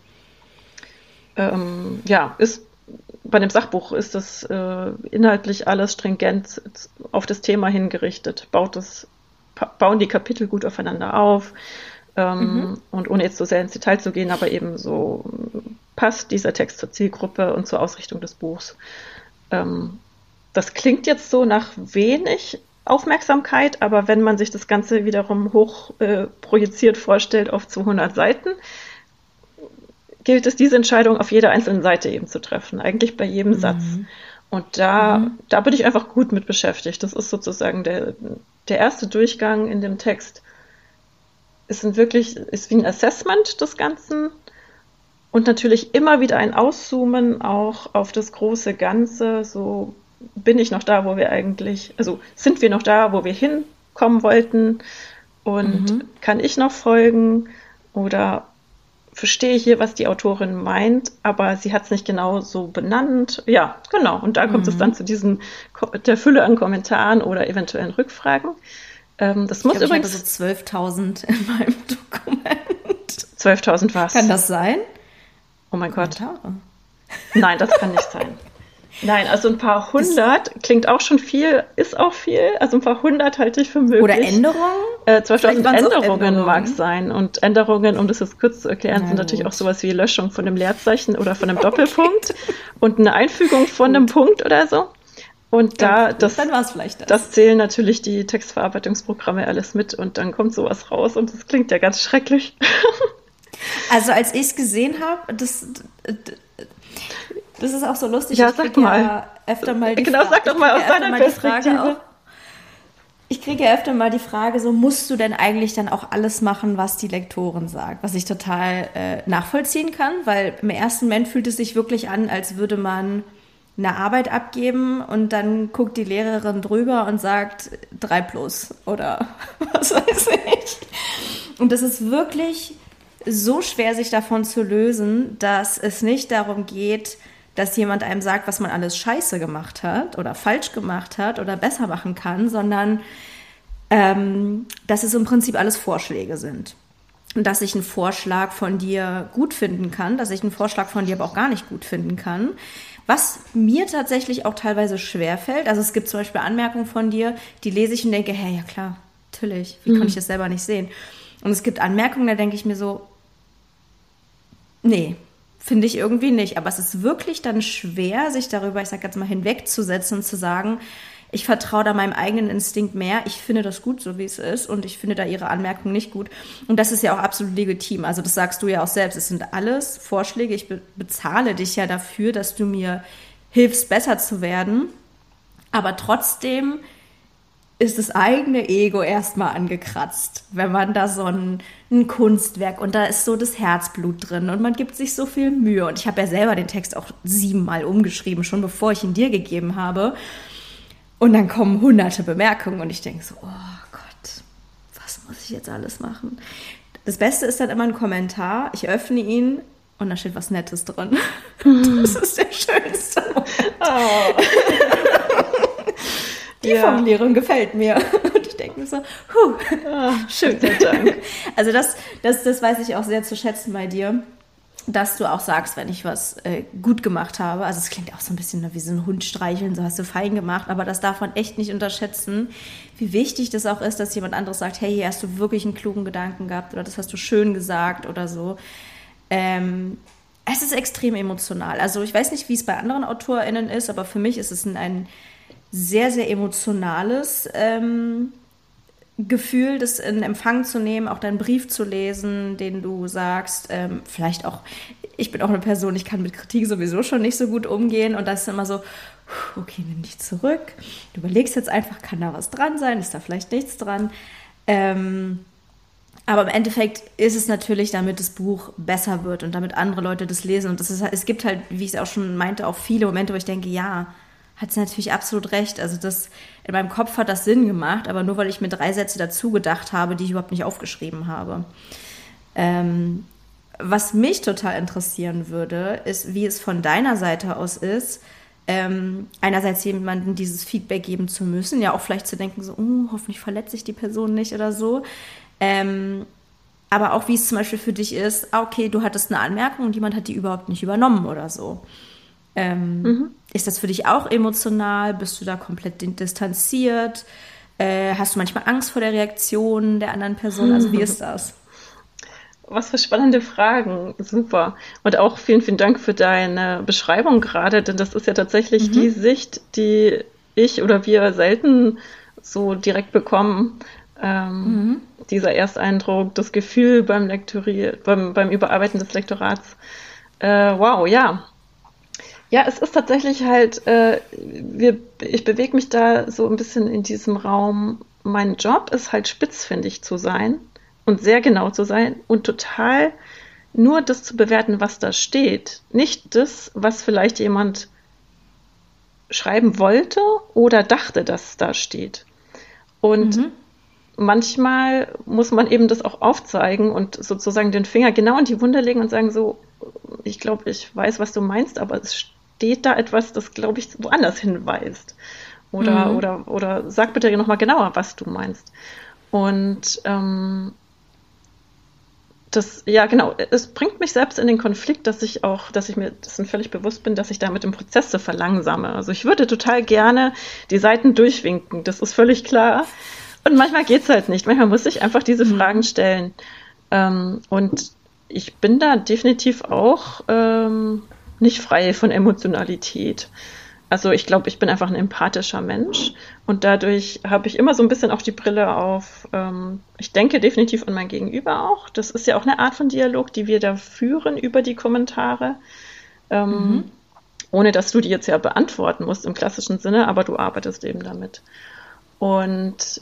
ist bei dem Sachbuch ist das inhaltlich alles stringent auf das Thema hingerichtet, bauen die Kapitel gut aufeinander auf und ohne jetzt so sehr ins Detail zu gehen, aber eben so passt dieser Text zur Zielgruppe und zur Ausrichtung des Buchs. Das klingt jetzt so nach wenig Aufmerksamkeit, aber wenn man sich das Ganze wiederum hoch projiziert vorstellt auf 200 Seiten, gilt es, diese Entscheidung auf jeder einzelnen Seite eben zu treffen, eigentlich bei jedem Satz. Und da bin ich einfach gut mit beschäftigt. Das ist sozusagen der erste Durchgang in dem Text. Ist wie ein Assessment des Ganzen und natürlich immer wieder ein Auszoomen auch auf das große Ganze. So bin ich noch da, sind wir noch da, wo wir hinkommen wollten und kann ich noch folgen oder verstehe hier, was die Autorin meint, aber sie hat es nicht genau so benannt. Ja, genau. Und da kommt es dann zu der Fülle an Kommentaren oder eventuellen Rückfragen. Das muss übrigens. Ich habe so 12.000 in meinem Dokument. 12.000 was? Kann das sein? Oh mein Gott. Nein, das kann nicht sein. Nein, also ein paar hundert klingt auch schon viel, ist auch viel. Also ein paar hundert halte ich für möglich. Oder Änderungen? 12.000 Änderungen mag sein. Und Änderungen, um das jetzt kurz zu erklären, sind natürlich auch sowas wie Löschung von einem Leerzeichen oder von einem Doppelpunkt und eine Einfügung von einem Punkt oder so. Und dann war's vielleicht das zählen natürlich die Textverarbeitungsprogramme alles mit und dann kommt sowas raus und das klingt ja ganz schrecklich. Also als ich es gesehen habe, das ist auch so lustig. Ja, sag mal. Öfter mal sag doch mal aus deiner Perspektive. Ich kriege ja öfter mal die Frage, so musst du denn eigentlich dann auch alles machen, was die Lektorin sagt? Was ich total nachvollziehen kann, weil im ersten Moment fühlt es sich wirklich an, als würde man eine Arbeit abgeben und dann guckt die Lehrerin drüber und sagt 3+ oder was weiß ich. Und das ist wirklich so schwer, sich davon zu lösen, dass es nicht darum geht, dass jemand einem sagt, was man alles scheiße gemacht hat oder falsch gemacht hat oder besser machen kann, sondern dass es im Prinzip alles Vorschläge sind. Und dass ich einen Vorschlag von dir gut finden kann, dass ich einen Vorschlag von dir aber auch gar nicht gut finden kann. Was mir tatsächlich auch teilweise schwerfällt, also es gibt zum Beispiel Anmerkungen von dir, die lese ich und denke, hey, ja klar, natürlich, wie konnte ich das selber nicht sehen? Und es gibt Anmerkungen, da denke ich mir so, nee, finde ich irgendwie nicht. Aber es ist wirklich dann schwer, sich darüber, ich sag jetzt mal, hinwegzusetzen und zu sagen, ich vertraue da meinem eigenen Instinkt mehr, ich finde das gut, so wie es ist und ich finde da ihre Anmerkungen nicht gut. Und das ist ja auch absolut legitim. Also das sagst du ja auch selbst. Es sind alles Vorschläge. Ich bezahle dich ja dafür, dass du mir hilfst, besser zu werden. Aber trotzdem ist das eigene Ego erstmal angekratzt, wenn man da so ein Kunstwerk und da ist so das Herzblut drin und man gibt sich so viel Mühe. Und ich habe ja selber den Text auch 7-mal umgeschrieben, schon bevor ich ihn dir gegeben habe. Und dann kommen hunderte Bemerkungen und ich denke so, oh Gott, was muss ich jetzt alles machen? Das Beste ist dann immer ein Kommentar, ich öffne ihn und da steht was Nettes drin. Das ist der schönste Moment. Oh. Die Formulierung gefällt mir. Und ich denke mir so, schön. Dank. Also das weiß ich auch sehr zu schätzen bei dir, dass du auch sagst, wenn ich was gut gemacht habe. Also es klingt auch so ein bisschen wie so ein Hund streicheln, so hast du fein gemacht, aber das darf man echt nicht unterschätzen, wie wichtig das auch ist, dass jemand anderes sagt, hey, hier hast du wirklich einen klugen Gedanken gehabt oder das hast du schön gesagt oder so. Es ist extrem emotional. Also ich weiß nicht, wie es bei anderen AutorInnen ist, aber für mich ist es ein sehr, sehr emotionales Gefühl, das in Empfang zu nehmen, auch deinen Brief zu lesen, den du sagst, vielleicht auch, ich bin auch eine Person, ich kann mit Kritik sowieso schon nicht so gut umgehen und das ist immer so, okay, nimm dich zurück, du überlegst jetzt einfach, kann da was dran sein, ist da vielleicht nichts dran, aber im Endeffekt ist es natürlich, damit das Buch besser wird und damit andere Leute das lesen und es gibt halt, wie ich es auch schon meinte, auch viele Momente, wo ich denke, ja, hat sie natürlich absolut recht. Also in meinem Kopf hat das Sinn gemacht, aber nur weil ich mir 3 Sätze dazu gedacht habe, die ich überhaupt nicht aufgeschrieben habe. Was mich total interessieren würde, ist, wie es von deiner Seite aus ist, einerseits jemandem dieses Feedback geben zu müssen, ja auch vielleicht zu denken, so, hoffentlich verletze ich die Person nicht oder so. Aber auch wie es zum Beispiel für dich ist, okay, du hattest eine Anmerkung und jemand hat die überhaupt nicht übernommen oder so. Ist das für dich auch emotional? Bist du da komplett distanziert? Hast du manchmal Angst vor der Reaktion der anderen Person? Also wie ist das? Was für spannende Fragen. Super. Und auch vielen, vielen Dank für deine Beschreibung gerade, denn das ist ja tatsächlich die Sicht, die ich oder wir selten so direkt bekommen. Dieser Ersteindruck, das Gefühl beim Überarbeiten des Lektorats. Wow, ja. Ja, es ist tatsächlich halt, ich bewege mich da so ein bisschen in diesem Raum. Mein Job ist halt spitzfindig zu sein und sehr genau zu sein und total nur das zu bewerten, was da steht. Nicht das, was vielleicht jemand schreiben wollte oder dachte, dass da steht. Und manchmal muss man eben das auch aufzeigen und sozusagen den Finger genau in die Wunde legen und sagen so, ich glaube, ich weiß, was du meinst, aber es steht da etwas, das, glaube ich, woanders hinweist. Oder sag bitte nochmal genauer, was du meinst. Und es bringt mich selbst in den Konflikt, dass ich mir dessen völlig bewusst bin, dass ich damit im Prozess so verlangsame. Also ich würde total gerne die Seiten durchwinken, das ist völlig klar. Und manchmal geht's halt nicht. Manchmal muss ich einfach diese Fragen stellen. Und ich bin da definitiv auch nicht frei von Emotionalität. Also ich glaube, ich bin einfach ein empathischer Mensch und dadurch habe ich immer so ein bisschen auch die Brille auf. Ich denke definitiv an mein Gegenüber auch. Das ist ja auch eine Art von Dialog, die wir da führen über die Kommentare. Ohne dass du die jetzt ja beantworten musst im klassischen Sinne, aber du arbeitest eben damit. Und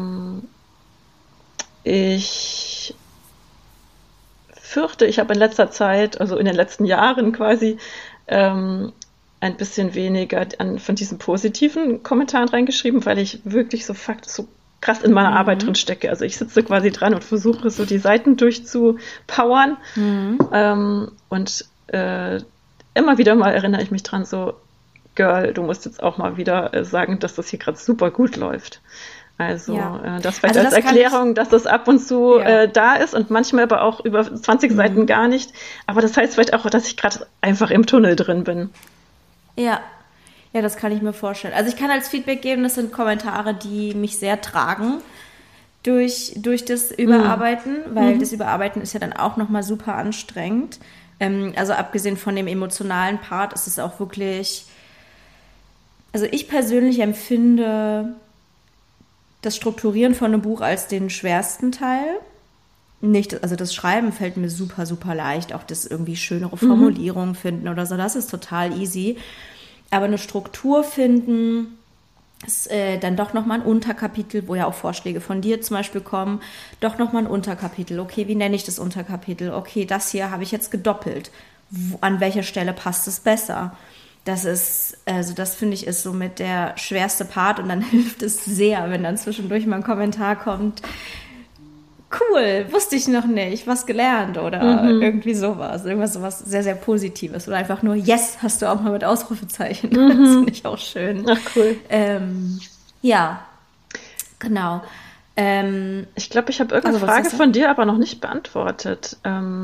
ich fürchte, ich habe in letzter Zeit, also in den letzten Jahren quasi, ein bisschen weniger von diesen positiven Kommentaren reingeschrieben, weil ich wirklich so krass in meiner Arbeit drin stecke. Also ich sitze quasi dran und versuche so die Seiten durchzupowern. Und immer wieder mal erinnere ich mich dran, so, Girl, du musst jetzt auch mal wieder sagen, dass das hier gerade super gut läuft. Also das vielleicht als Erklärung, dass das ab und zu da ist und manchmal aber auch über 20 Seiten gar nicht. Aber das heißt vielleicht auch, dass ich gerade einfach im Tunnel drin bin. Ja, das kann ich mir vorstellen. Also ich kann als Feedback geben, das sind Kommentare, die mich sehr tragen durch das Überarbeiten, weil das Überarbeiten ist ja dann auch nochmal super anstrengend. Also abgesehen von dem emotionalen Part ist es auch wirklich, also ich persönlich empfinde das Strukturieren von einem Buch als den schwersten Teil. Also das Schreiben fällt mir super, super leicht. Auch das irgendwie schönere Formulierungen finden oder so, das ist total easy. Aber eine Struktur finden, ist dann doch nochmal ein Unterkapitel, wo ja auch Vorschläge von dir zum Beispiel kommen, doch nochmal ein Unterkapitel. Okay, wie nenne ich das Unterkapitel? Okay, das hier habe ich jetzt gedoppelt. An welcher Stelle passt es besser? Das finde ich, ist somit der schwerste Part und dann hilft es sehr, wenn dann zwischendurch mal ein Kommentar kommt, cool, wusste ich noch nicht, was gelernt oder irgendwie sowas. Irgendwas sowas sehr, sehr Positives. Oder einfach nur, yes, hast du auch mal mit Ausrufezeichen. Das finde ich auch schön. Ach, cool. Ja, genau. Ich glaube, ich habe irgendeine Frage von dir aber noch nicht beantwortet.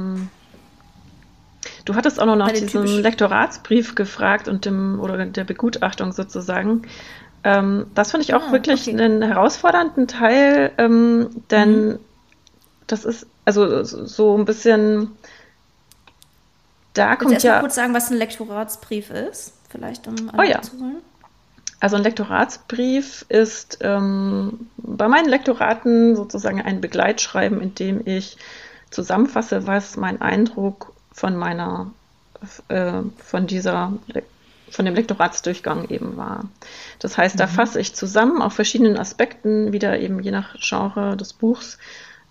Du hattest auch noch nach diesem Lektoratsbrief gefragt und der Begutachtung sozusagen. Das finde ich auch wirklich einen herausfordernden Teil, denn das ist also so ein bisschen, da kommt ja... Willst du erst mal kurz sagen, was ein Lektoratsbrief ist? Vielleicht, um alle zu holen? Also ein Lektoratsbrief ist bei meinen Lektoraten sozusagen ein Begleitschreiben, in dem ich zusammenfasse, was mein Eindruck von dem Lektoratsdurchgang eben war. Das heißt, da fasse ich zusammen auf verschiedenen Aspekten, wieder eben je nach Genre des Buchs,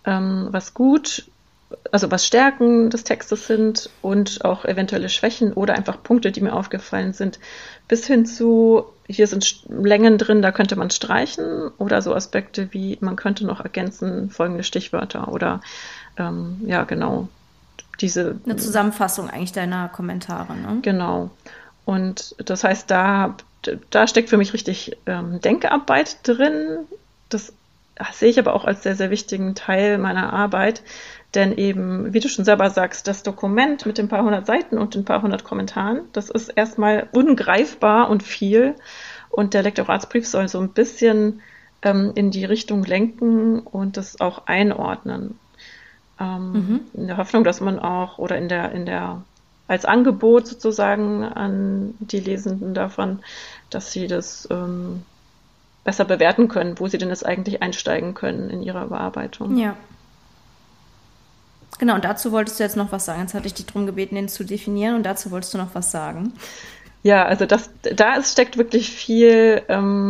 was Stärken des Textes sind und auch eventuelle Schwächen oder einfach Punkte, die mir aufgefallen sind, bis hin zu, hier sind Längen drin, da könnte man streichen, oder so Aspekte wie, man könnte noch ergänzen, folgende Stichwörter oder genau. Eine Zusammenfassung eigentlich deiner Kommentare, ne? Genau. Und das heißt, da steckt für mich richtig Denkarbeit drin. Das sehe ich aber auch als sehr, sehr wichtigen Teil meiner Arbeit. Denn eben, wie du schon selber sagst, das Dokument mit den paar hundert Seiten und den paar hundert Kommentaren, das ist erstmal ungreifbar und viel. Und der Lektoratsbrief soll so ein bisschen in die Richtung lenken und das auch einordnen. In der Hoffnung, dass man auch, oder als Angebot sozusagen an die Lesenden davon, dass sie das besser bewerten können, wo sie denn jetzt eigentlich einsteigen können in ihrer Bearbeitung. Ja. Genau, und dazu wolltest du jetzt noch was sagen. Jetzt hatte ich dich darum gebeten, den zu definieren, und dazu wolltest du noch was sagen. Ja, also steckt wirklich viel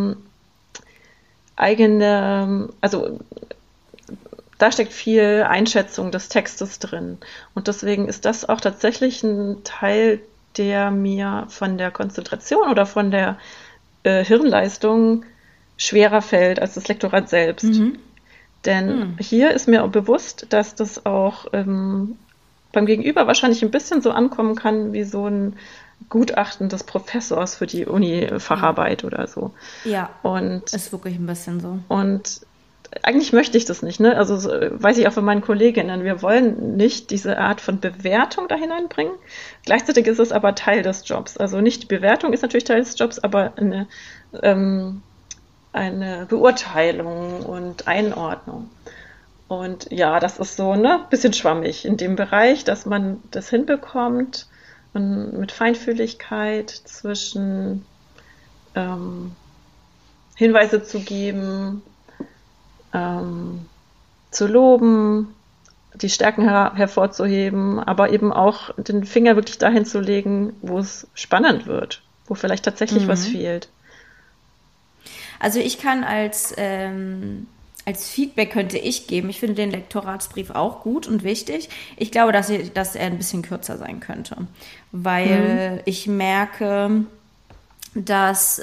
da steckt viel Einschätzung des Textes drin. Und deswegen ist das auch tatsächlich ein Teil, der mir von der Konzentration oder von der Hirnleistung schwerer fällt als das Lektorat selbst. Denn hier ist mir auch bewusst, dass das auch beim Gegenüber wahrscheinlich ein bisschen so ankommen kann wie so ein Gutachten des Professors für die Uni-Facharbeit oder so. Ja, und ist wirklich ein bisschen so. Und eigentlich möchte ich das nicht, ne? Also weiß ich auch von meinen Kolleginnen, wir wollen nicht diese Art von Bewertung da hineinbringen. Gleichzeitig ist es aber Teil des Jobs. Also nicht die Bewertung ist natürlich Teil des Jobs, aber eine Beurteilung und Einordnung. Und ja, das ist so ein bisschen schwammig in dem Bereich, dass man das hinbekommt und mit Feinfühligkeit zwischen Hinweise zu geben, zu loben, die Stärken hervorzuheben, aber eben auch den Finger wirklich dahin zu legen, wo es spannend wird, wo vielleicht tatsächlich was fehlt. Also ich kann als Feedback könnte ich geben, ich finde den Lektoratsbrief auch gut und wichtig. Ich glaube, dass er ein bisschen kürzer sein könnte, weil ich merke, dass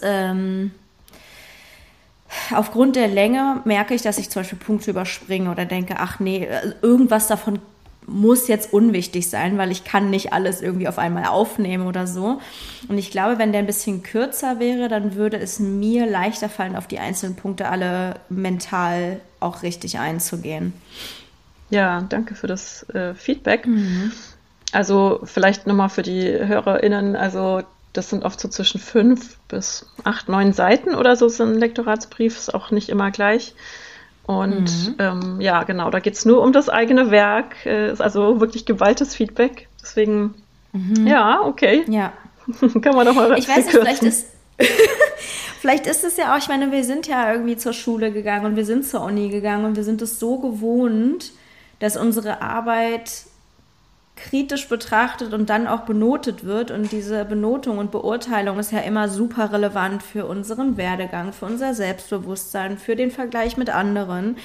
aufgrund der Länge merke ich, dass ich zum Beispiel Punkte überspringe oder denke, ach nee, irgendwas davon muss jetzt unwichtig sein, weil ich kann nicht alles irgendwie auf einmal aufnehmen oder so. Und ich glaube, wenn der ein bisschen kürzer wäre, dann würde es mir leichter fallen, auf die einzelnen Punkte alle mental auch richtig einzugehen. Ja, danke für das Feedback. Also vielleicht nochmal für die HörerInnen, also das sind oft so zwischen 5 bis 8, 9 Seiten oder so, ein Lektoratsbrief, ist auch nicht immer gleich. Und ja, genau, da geht es nur um das eigene Werk, ist also wirklich geballtes Feedback. Deswegen, ja, okay. Ja. Kann man doch mal ich weiß nicht, vielleicht ist es ja auch, ich meine, wir sind ja irgendwie zur Schule gegangen und wir sind zur Uni gegangen und wir sind es so gewohnt, dass unsere Arbeit kritisch betrachtet und dann auch benotet wird. Und diese Benotung und Beurteilung ist ja immer super relevant für unseren Werdegang, für unser Selbstbewusstsein, für den Vergleich mit anderen.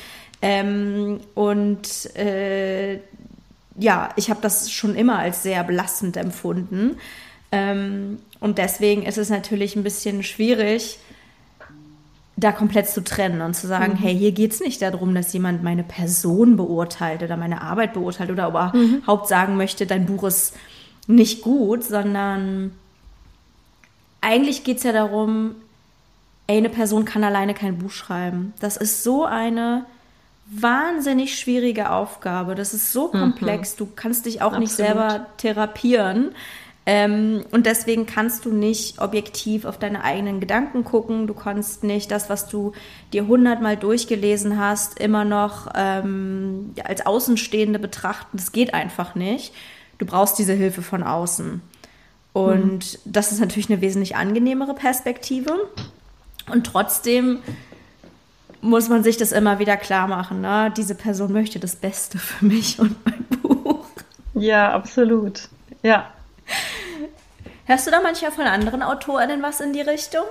Ja, ich habe das schon immer als sehr belastend empfunden. Und deswegen ist es natürlich ein bisschen schwierig, da komplett zu trennen und zu sagen, hey, hier geht es nicht darum, dass jemand meine Person beurteilt oder meine Arbeit beurteilt oder überhaupt sagen möchte, dein Buch ist nicht gut, sondern eigentlich geht es ja darum, eine Person kann alleine kein Buch schreiben. Das ist so eine wahnsinnig schwierige Aufgabe. Das ist so komplex. Du kannst dich auch nicht selber therapieren. Und deswegen kannst du nicht objektiv auf deine eigenen Gedanken gucken. Du kannst nicht das, was du dir 100-mal durchgelesen hast, immer noch als Außenstehende betrachten. Das geht einfach nicht. Du brauchst diese Hilfe von außen. Und das ist natürlich eine wesentlich angenehmere Perspektive. Und trotzdem muss man sich das immer wieder klar machen, ne? Diese Person möchte das Beste für mich und mein Buch. Ja, absolut. Ja. Hörst du da manchmal von anderen AutorInnen was in die Richtung?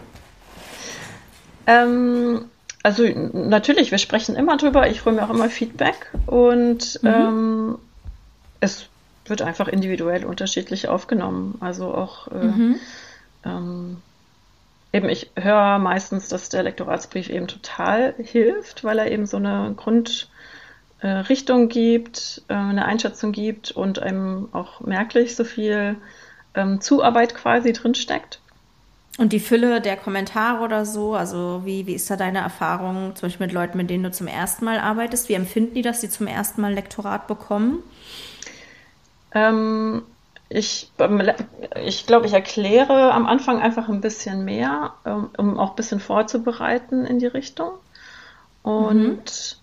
Also natürlich, wir sprechen immer drüber. Ich hole mir auch immer Feedback und es wird einfach individuell unterschiedlich aufgenommen. Also auch eben, ich höre meistens, dass der Lektoratsbrief eben total hilft, weil er eben so eine Grundrichtung gibt, eine Einschätzung gibt und einem auch merklich so viel Zuarbeit quasi drinsteckt. Und die Fülle der Kommentare oder so, also wie ist da deine Erfahrung, zum Beispiel mit Leuten, mit denen du zum ersten Mal arbeitest? Wie empfinden die, dass sie zum ersten Mal Lektorat bekommen? Ich glaube, ich erkläre am Anfang einfach ein bisschen mehr, um auch ein bisschen vorzubereiten in die Richtung. Und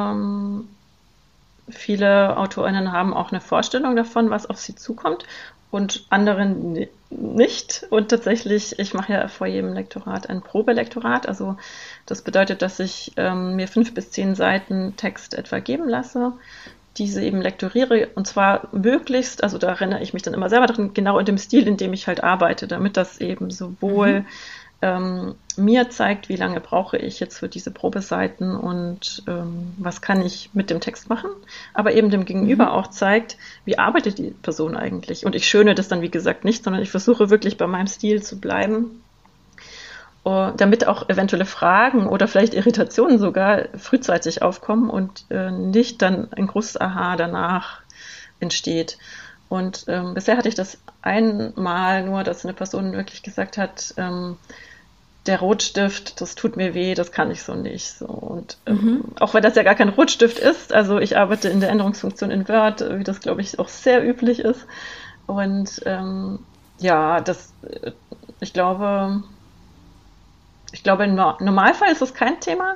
viele AutorInnen haben auch eine Vorstellung davon, was auf sie zukommt und andere nicht. Und tatsächlich, ich mache ja vor jedem Lektorat ein Probelektorat. Also das bedeutet, dass ich mir 5 bis 10 Seiten Text etwa geben lasse, diese eben lektoriere und zwar möglichst, also da erinnere ich mich dann immer selber dran, genau in dem Stil, in dem ich halt arbeite, damit das eben sowohl mir zeigt, wie lange brauche ich jetzt für diese Probeseiten und was kann ich mit dem Text machen, aber eben dem Gegenüber auch zeigt, wie arbeitet die Person eigentlich. Und ich schöne das dann, wie gesagt, nicht, sondern ich versuche wirklich bei meinem Stil zu bleiben, damit auch eventuelle Fragen oder vielleicht Irritationen sogar frühzeitig aufkommen und nicht dann ein großes Aha danach entsteht. Und bisher hatte ich das einmal nur, dass eine Person wirklich gesagt hat, der Rotstift, das tut mir weh, das kann ich so nicht. So. Und auch wenn das ja gar kein Rotstift ist, also ich arbeite in der Änderungsfunktion in Word, wie das, glaube ich, auch sehr üblich ist. Und ja, ich glaube, im Normalfall ist das kein Thema.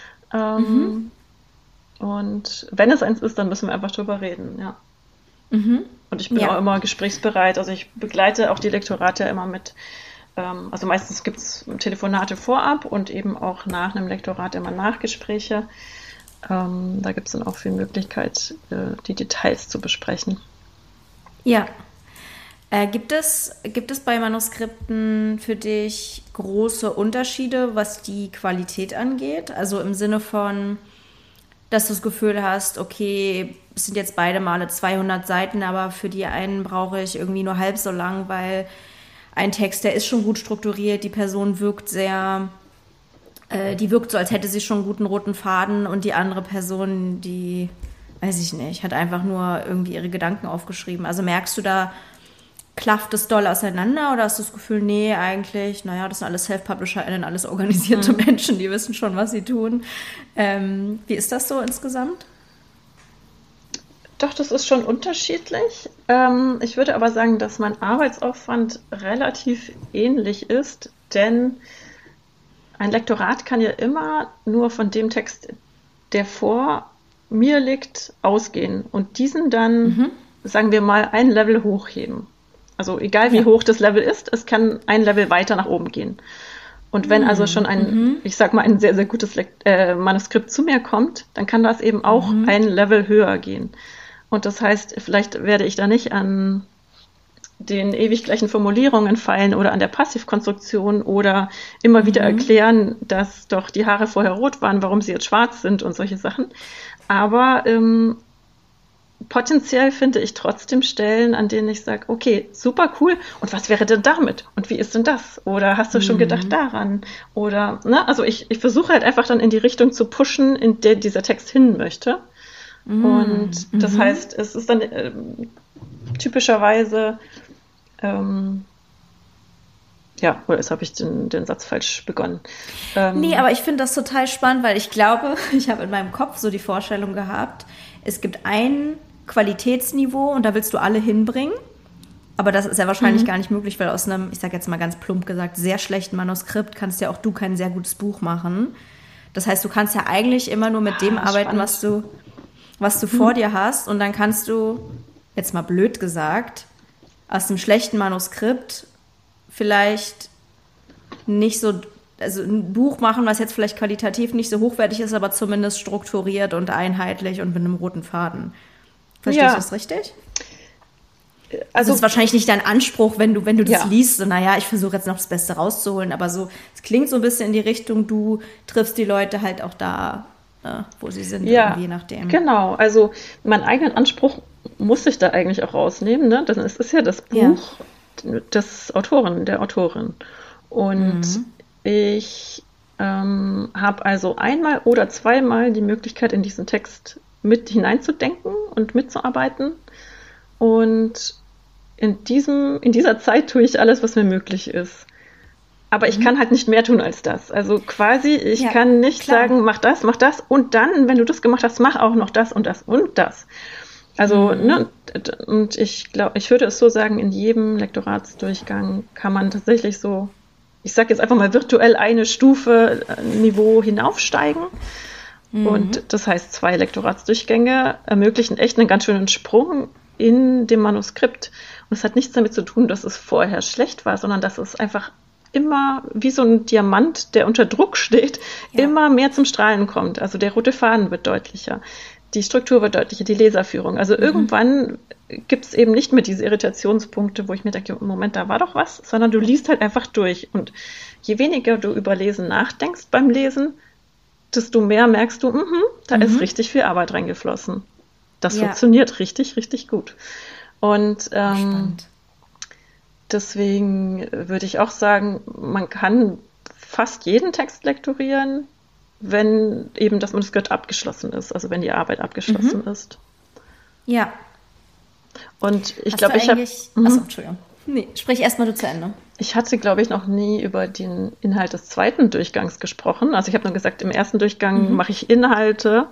Und wenn es eins ist, dann müssen wir einfach drüber reden, ja. Und ich bin auch immer gesprächsbereit. Also ich begleite auch die Lektorate immer mit. Also meistens gibt es Telefonate vorab und eben auch nach einem Lektorat immer Nachgespräche. Da gibt es dann auch viel Möglichkeit, die Details zu besprechen. Ja. Gibt es bei Manuskripten für dich große Unterschiede, was die Qualität angeht? Also im Sinne von, dass du das Gefühl hast, okay, es sind jetzt beide Male 200 Seiten, aber für die einen brauche ich irgendwie nur halb so lang, weil ein Text, der ist schon gut strukturiert, die Person wirkt die wirkt so, als hätte sie schon einen guten roten Faden und die andere Person, die, weiß ich nicht, hat einfach nur irgendwie ihre Gedanken aufgeschrieben. Also merkst du da, klafft es doll auseinander oder hast du das Gefühl, nee, eigentlich, naja, das sind alles Self-PublisherInnen, alles organisierte Menschen, die wissen schon, was sie tun. Wie ist das so insgesamt? Doch, das ist schon unterschiedlich. Ich würde aber sagen, dass mein Arbeitsaufwand relativ ähnlich ist, denn ein Lektorat kann ja immer nur von dem Text, der vor mir liegt, ausgehen und diesen dann, sagen wir mal, ein Level hochheben. Also egal wie hoch das Level ist, es kann ein Level weiter nach oben gehen. Und wenn also schon ich sag mal, ein sehr, sehr gutes Manuskript zu mir kommt, dann kann das eben auch ein Level höher gehen. Und das heißt, vielleicht werde ich da nicht an den ewig gleichen Formulierungen fallen oder an der Passivkonstruktion oder immer wieder erklären, dass doch die Haare vorher rot waren, warum sie jetzt schwarz sind und solche Sachen. Aber potenziell finde ich trotzdem Stellen, an denen ich sage, okay, super cool, und was wäre denn damit? Und wie ist denn das? Oder hast du schon gedacht daran? Oder, ne, also ich versuche halt einfach dann in die Richtung zu pushen, in der dieser Text hin möchte. Und das heißt, es ist dann typischerweise, ja, oder jetzt habe ich den Satz falsch begonnen. Nee, aber ich finde das total spannend, weil ich glaube, ich habe in meinem Kopf so die Vorstellung gehabt, es gibt ein Qualitätsniveau und da willst du alle hinbringen. Aber das ist ja wahrscheinlich gar nicht möglich, weil aus einem, ich sage jetzt mal ganz plump gesagt, sehr schlechten Manuskript kannst ja auch du kein sehr gutes Buch machen. Das heißt, du kannst ja eigentlich immer nur mit dem arbeiten, was du vor dir hast. Und dann kannst du, jetzt mal blöd gesagt, aus dem schlechten Manuskript vielleicht nicht so, also ein Buch machen, was jetzt vielleicht qualitativ nicht so hochwertig ist, aber zumindest strukturiert und einheitlich und mit einem roten Faden. Verstehst du das richtig? Also das ist wahrscheinlich nicht dein Anspruch, wenn du das liest, so, naja, ich versuche jetzt noch das Beste rauszuholen, aber so, es klingt so ein bisschen in die Richtung, du triffst die Leute halt auch da, wo sie sind, je nachdem. Genau, also meinen eigenen Anspruch muss ich da eigentlich auch rausnehmen, ne? Denn es ist ja das Buch des Autoren, der Autorin. Und ich habe also einmal oder zweimal die Möglichkeit, in diesen Text mit hineinzudenken und mitzuarbeiten. Und in dieser Zeit tue ich alles, was mir möglich ist. Aber ich kann halt nicht mehr tun als das. Also quasi, ich kann nicht sagen, mach das und dann, wenn du das gemacht hast, mach auch noch das und das und das. Also, ne, und ich glaube, ich würde es so sagen, in jedem Lektoratsdurchgang kann man tatsächlich so, ich sage jetzt einfach mal virtuell eine Stufe Niveau hinaufsteigen. Und das heißt, 2 Lektoratsdurchgänge ermöglichen echt einen ganz schönen Sprung in dem Manuskript. Und es hat nichts damit zu tun, dass es vorher schlecht war, sondern dass es einfach immer wie so ein Diamant, der unter Druck steht, immer mehr zum Strahlen kommt. Also der rote Faden wird deutlicher, die Struktur wird deutlicher, die Leserführung. Also irgendwann gibt es eben nicht mehr diese Irritationspunkte, wo ich mir denke, Moment, da war doch was, sondern du liest halt einfach durch. Und je weniger du über Lesen nachdenkst beim Lesen, desto mehr merkst du, da ist richtig viel Arbeit reingeflossen. Das funktioniert richtig, richtig gut. Und deswegen würde ich auch sagen, man kann fast jeden Text lektorieren, wenn eben das Manuskript abgeschlossen ist, also wenn die Arbeit abgeschlossen ist. Ja. Und ich glaube, ich habe... Achso, Entschuldigung. Nee, sprich erstmal du zu Ende. Ich hatte, glaube ich, noch nie über den Inhalt des zweiten Durchgangs gesprochen. Also ich habe nur gesagt, im ersten Durchgang mache ich Inhalte.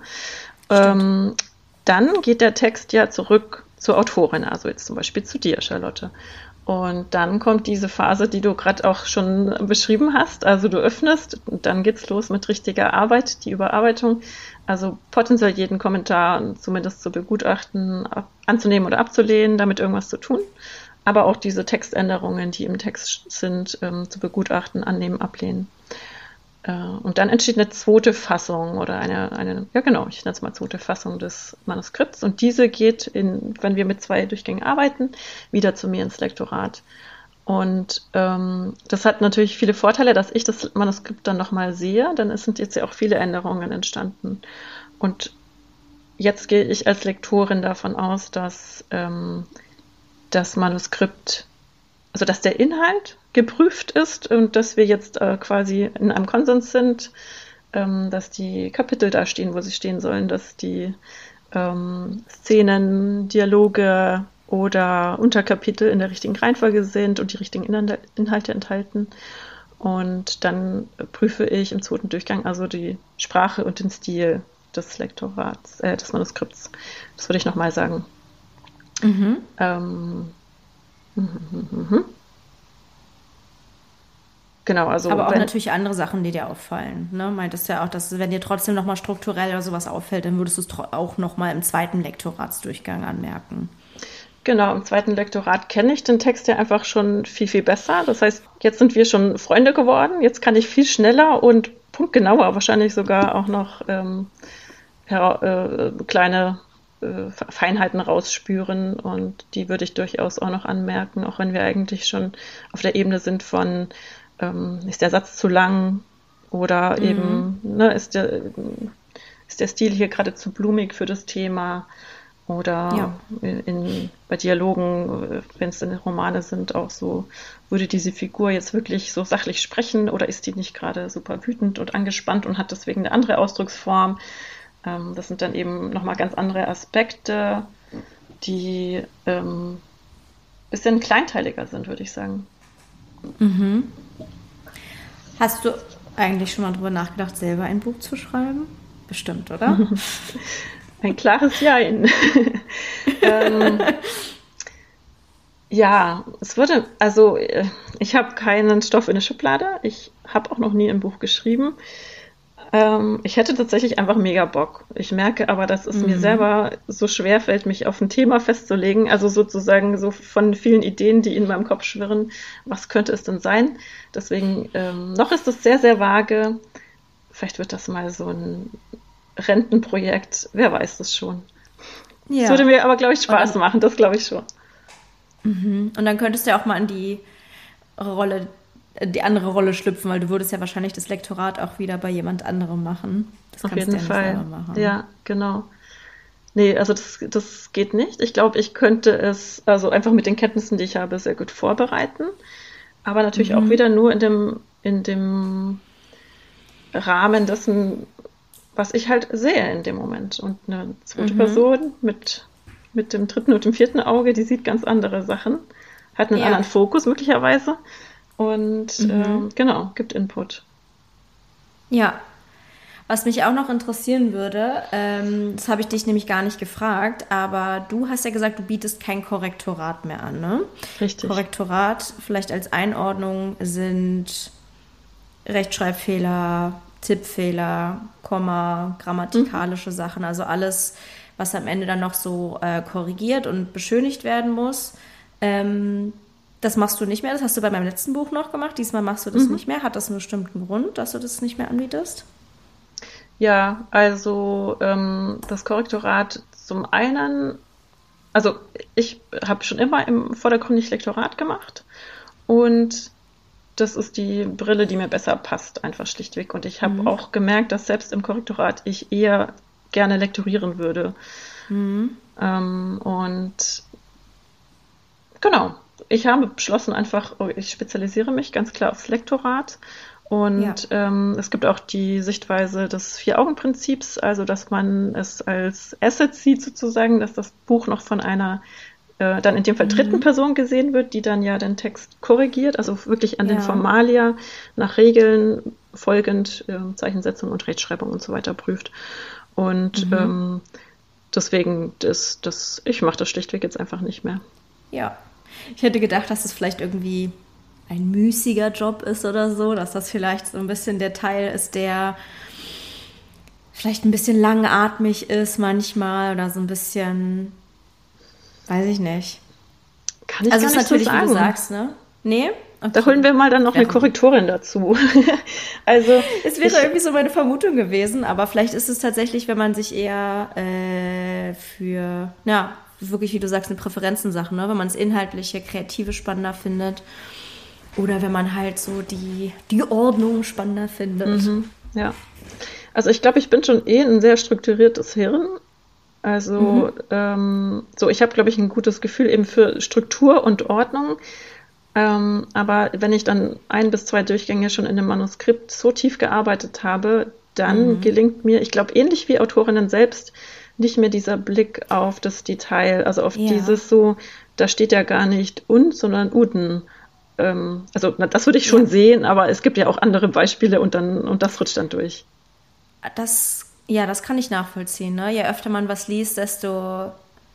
Dann geht der Text ja zurück zur Autorin, also jetzt zum Beispiel zu dir, Charlotte. Und dann kommt diese Phase, die du gerade auch schon beschrieben hast. Also du öffnest und dann geht's los mit richtiger Arbeit, die Überarbeitung. Also potenziell jeden Kommentar zumindest zu begutachten, anzunehmen oder abzulehnen, damit irgendwas zu tun. Aber auch diese Textänderungen, die im Text sind, zu begutachten, annehmen, ablehnen. Und dann entsteht eine zweite Fassung oder eine, ich nenne es mal zweite Fassung des Manuskripts. Und diese geht, wenn wir mit 2 Durchgängen arbeiten, wieder zu mir ins Lektorat. Und das hat natürlich viele Vorteile, dass ich das Manuskript dann nochmal sehe, denn es sind jetzt ja auch viele Änderungen entstanden. Und jetzt gehe ich als Lektorin davon aus, dass das Manuskript, also dass der Inhalt geprüft ist und dass wir jetzt quasi in einem Konsens sind, dass die Kapitel da stehen, wo sie stehen sollen, dass die Szenen, Dialoge oder Unterkapitel in der richtigen Reihenfolge sind und die richtigen Inhalte enthalten. Und dann prüfe ich im zweiten Durchgang also die Sprache und den Stil des Lektorats, des Manuskripts. Das würde ich nochmal sagen. Genau, also aber auch natürlich andere Sachen, die dir auffallen. Ne? Meintest ja auch, dass wenn dir trotzdem nochmal strukturell oder sowas auffällt, dann würdest du es auch nochmal im zweiten Lektoratsdurchgang anmerken. Genau, im zweiten Lektorat kenne ich den Text ja einfach schon viel, viel besser. Das heißt, jetzt sind wir schon Freunde geworden. Jetzt kann ich viel schneller und punktgenauer wahrscheinlich sogar auch noch kleine Feinheiten rausspüren. Und die würde ich durchaus auch noch anmerken, auch wenn wir eigentlich schon auf der Ebene sind von ist der Satz zu lang oder eben ist der Stil hier gerade zu blumig für das Thema oder bei Dialogen, wenn es denn Romane sind, auch so, würde diese Figur jetzt wirklich so sachlich sprechen oder ist die nicht gerade super wütend und angespannt und hat deswegen eine andere Ausdrucksform? Das sind dann eben nochmal ganz andere Aspekte, die ein bisschen kleinteiliger sind, würde ich sagen. Hast du eigentlich schon mal drüber nachgedacht, selber ein Buch zu schreiben? Bestimmt, oder? Ein klares Jein. Ja, ich habe keinen Stoff in der Schublade. Ich habe auch noch nie ein Buch geschrieben. Ich hätte tatsächlich einfach mega Bock. Ich merke aber, dass es mir selber so schwer fällt, mich auf ein Thema festzulegen. Also sozusagen so von vielen Ideen, die in meinem Kopf schwirren, was könnte es denn sein? Deswegen, noch ist es sehr, sehr vage. Vielleicht wird das mal so ein Rentenprojekt. Wer weiß das schon. Ja. Das würde mir aber, glaube ich, Spaß machen. Das glaube ich schon. Und dann könntest du ja auch mal in die andere Rolle schlüpfen, weil du würdest ja wahrscheinlich das Lektorat auch wieder bei jemand anderem machen. Das Auf kannst jeden du ja Fall. nicht selber machen. Ja, genau. Nee, also das geht nicht. Ich glaube, ich könnte es also einfach mit den Kenntnissen, die ich habe, sehr gut vorbereiten. Aber natürlich auch wieder nur in dem Rahmen dessen, was ich halt sehe in dem Moment. Und eine zweite Person mit dem dritten und dem vierten Auge, die sieht ganz andere Sachen, hat einen anderen Fokus möglicherweise und genau, gibt Input. Ja. Was mich auch noch interessieren würde, das habe ich dich nämlich gar nicht gefragt, aber du hast ja gesagt, du bietest kein Korrektorat mehr an, ne? Richtig. Korrektorat, vielleicht als Einordnung, sind Rechtschreibfehler, Tippfehler, Komma, grammatikalische Sachen, also alles, was am Ende dann noch so korrigiert und beschönigt werden muss. Das machst du nicht mehr, das hast du bei meinem letzten Buch noch gemacht, diesmal machst du das nicht mehr. Hat das einen bestimmten Grund, dass du das nicht mehr anbietest? Ja, also das Korrektorat zum einen, also ich habe schon immer im vordergründig Lektorat gemacht und das ist die Brille, die mir besser passt, einfach schlichtweg. Und ich habe auch gemerkt, dass selbst im Korrektorat ich eher gerne lektorieren würde. Und genau, ich habe beschlossen einfach, ich spezialisiere mich ganz klar aufs Lektorat. Und es gibt auch die Sichtweise des Vier-Augen-Prinzips, also dass man es als Asset sieht sozusagen, dass das Buch noch von einer dann in dem Fall dritten Person gesehen wird, die dann ja den Text korrigiert, also wirklich an den Formalia nach Regeln folgend Zeichensetzung und Rechtschreibung und so weiter prüft. Und deswegen, ich mache das schlichtweg jetzt einfach nicht mehr. Ja, ich hätte gedacht, dass es vielleicht irgendwie ein müßiger Job ist oder so, dass das vielleicht so ein bisschen der Teil ist, der vielleicht ein bisschen langatmig ist manchmal oder so ein bisschen, weiß ich nicht. Kann ich also gar nicht natürlich, so sagen. Wie du sagst, ne? Nee? Okay. Da holen wir mal dann noch eine Korrektorin dazu. Also es wäre irgendwie so meine Vermutung gewesen, aber vielleicht ist es tatsächlich, wenn man sich eher für, ja, wirklich, wie du sagst, eine Präferenzensache, ne? Wenn man das Inhaltliche, Kreative spannender findet oder wenn man halt so die Ordnung spannender findet. Ja. Also ich glaube, ich bin schon ein sehr strukturiertes Hirn. Also so, ich habe, glaube ich, ein gutes Gefühl eben für Struktur und Ordnung. Aber wenn ich dann 1 bis 2 Durchgänge schon in einem Manuskript so tief gearbeitet habe, dann gelingt mir, ich glaube, ähnlich wie Autorinnen selbst, nicht mehr dieser Blick auf das Detail, also auf dieses so, da steht ja gar nicht und, sondern uten. Also das würde ich schon sehen, aber es gibt ja auch andere Beispiele und das rutscht dann durch. Das kann ich nachvollziehen. Ne? Je öfter man was liest, desto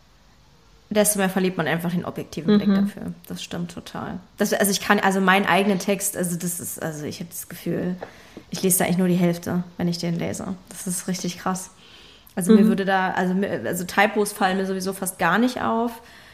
mehr verliert man einfach den objektiven Blick dafür. Das stimmt total. Meinen eigenen Text, ich habe das Gefühl, ich lese da eigentlich nur die Hälfte, wenn ich den lese. Das ist richtig krass. Also mir würde also Typos fallen mir sowieso fast gar nicht auf.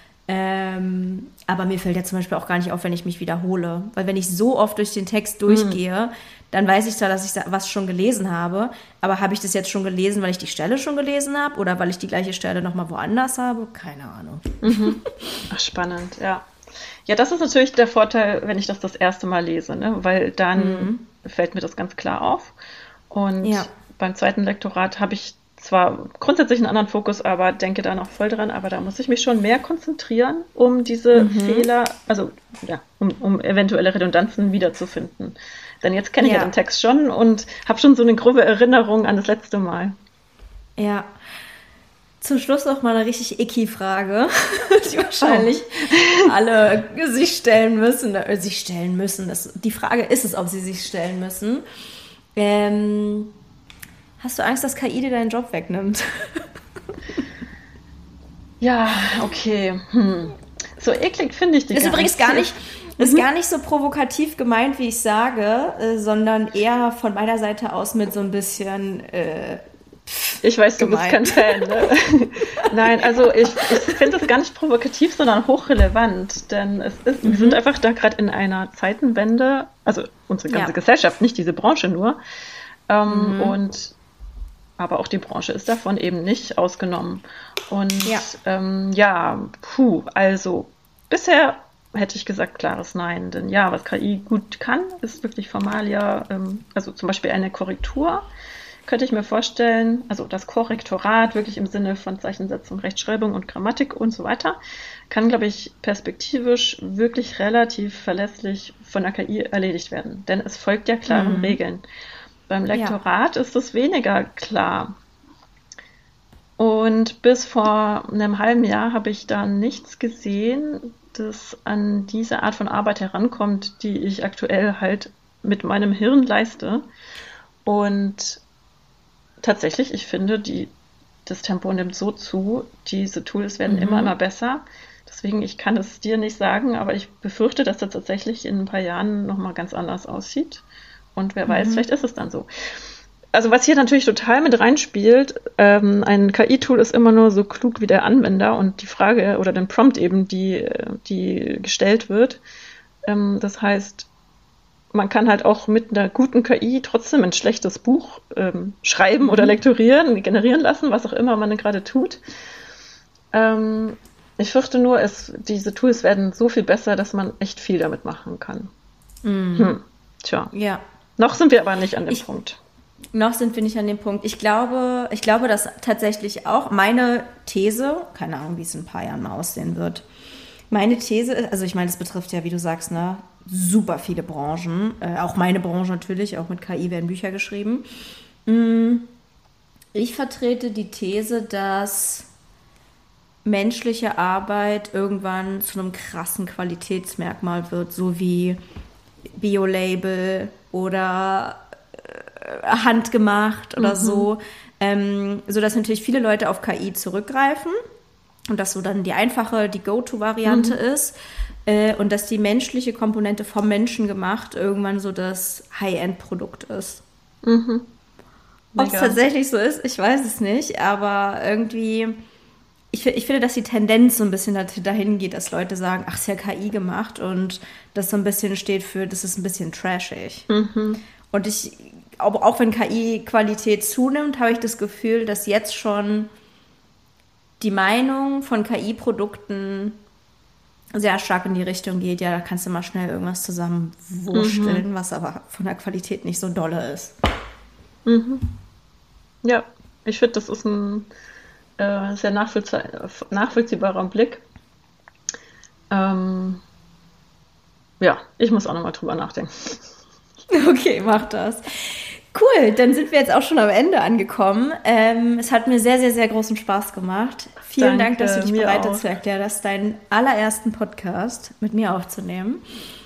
Aber mir fällt ja zum Beispiel auch gar nicht auf, wenn ich mich wiederhole. Weil wenn ich so oft durch den Text durchgehe, dann weiß ich zwar, dass ich was schon gelesen habe, aber habe ich das jetzt schon gelesen, weil ich die Stelle schon gelesen habe oder weil ich die gleiche Stelle nochmal woanders habe? Keine Ahnung. Ach, spannend, ja. Ja, das ist natürlich der Vorteil, wenn ich das erste Mal lese, ne? Weil dann fällt mir das ganz klar auf. Und beim zweiten Lektorat habe ich zwar grundsätzlich einen anderen Fokus, aber denke da noch voll dran, aber da muss ich mich schon mehr konzentrieren, um diese Fehler, also um eventuelle Redundanzen wiederzufinden. Denn jetzt kenne ich ja den Text schon und habe schon so eine grobe Erinnerung an das letzte Mal. Ja. Zum Schluss noch mal eine richtig icky Frage, die wahrscheinlich alle sich stellen müssen. Die Frage ist es, ob sie sich stellen müssen. Hast du Angst, dass KI dir deinen Job wegnimmt? Ja, okay. So eklig finde ich die ist übrigens gar nicht, ist gar nicht so provokativ gemeint, wie ich sage, sondern eher von meiner Seite aus mit so ein bisschen ich weiß, du bist kein Fan. Ne? Nein, also ich finde es gar nicht provokativ, sondern hochrelevant, denn wir sind einfach da gerade in einer Zeitenwende, also unsere ganze Gesellschaft, nicht diese Branche nur, aber auch die Branche ist davon eben nicht ausgenommen. Und also bisher hätte ich gesagt, klares Nein. Denn ja, was KI gut kann, ist wirklich Formalia, also zum Beispiel eine Korrektur, könnte ich mir vorstellen, also das Korrektorat wirklich im Sinne von Zeichensetzung, Rechtschreibung und Grammatik und so weiter, kann, glaube ich, perspektivisch wirklich relativ verlässlich von der KI erledigt werden. Denn es folgt ja klaren Regeln. Beim Lektorat ist es weniger klar. Und bis vor einem halben Jahr habe ich da nichts gesehen, das an diese Art von Arbeit herankommt, die ich aktuell halt mit meinem Hirn leiste. Und tatsächlich, ich finde, das Tempo nimmt so zu, diese Tools werden immer besser. Deswegen, ich kann es dir nicht sagen, aber ich befürchte, dass das tatsächlich in ein paar Jahren nochmal ganz anders aussieht. Und wer weiß, vielleicht ist es dann so. Also was hier natürlich total mit reinspielt, ein KI-Tool ist immer nur so klug wie der Anwender und die Frage oder den Prompt eben, die gestellt wird. Das heißt, man kann halt auch mit einer guten KI trotzdem ein schlechtes Buch schreiben oder lektorieren, generieren lassen, was auch immer man gerade tut. Ich fürchte nur, diese Tools werden so viel besser, dass man echt viel damit machen kann. Tja. Ja. Noch sind wir aber nicht an dem Punkt. Noch sind wir nicht an dem Punkt. Ich glaube, dass tatsächlich auch meine These, keine Ahnung, wie es in ein paar Jahren mal aussehen wird. Meine These, also ich meine, das betrifft ja, wie du sagst, ne, super viele Branchen. Auch meine Branche natürlich, auch mit KI werden Bücher geschrieben. Ich vertrete die These, dass menschliche Arbeit irgendwann zu einem krassen Qualitätsmerkmal wird, so wie Bio-Label oder handgemacht oder so, sodass natürlich viele Leute auf KI zurückgreifen und das so dann die einfache, die Go-To-Variante ist und dass die menschliche Komponente vom Menschen gemacht irgendwann so das High-End-Produkt ist. Ob es tatsächlich so ist, ich weiß es nicht, aber irgendwie ich finde, dass die Tendenz so ein bisschen dahin geht, dass Leute sagen, ach, ist ja KI gemacht und das so ein bisschen steht für, das ist ein bisschen trashig. Und auch wenn KI-Qualität zunimmt, habe ich das Gefühl, dass jetzt schon die Meinung von KI-Produkten sehr stark in die Richtung geht, ja, da kannst du mal schnell irgendwas zusammenwursteln, was aber von der Qualität nicht so dolle ist. Ja, ich finde, das ist ein sehr nachvollziehbarer Blick. Ja, ich muss auch nochmal drüber nachdenken. Okay, mach das. Cool, dann sind wir jetzt auch schon am Ende angekommen. Es hat mir sehr, sehr, sehr großen Spaß gemacht. Vielen Dank, dass du dich bereit dazu erklärt hast, deinen allerersten Podcast mit mir aufzunehmen.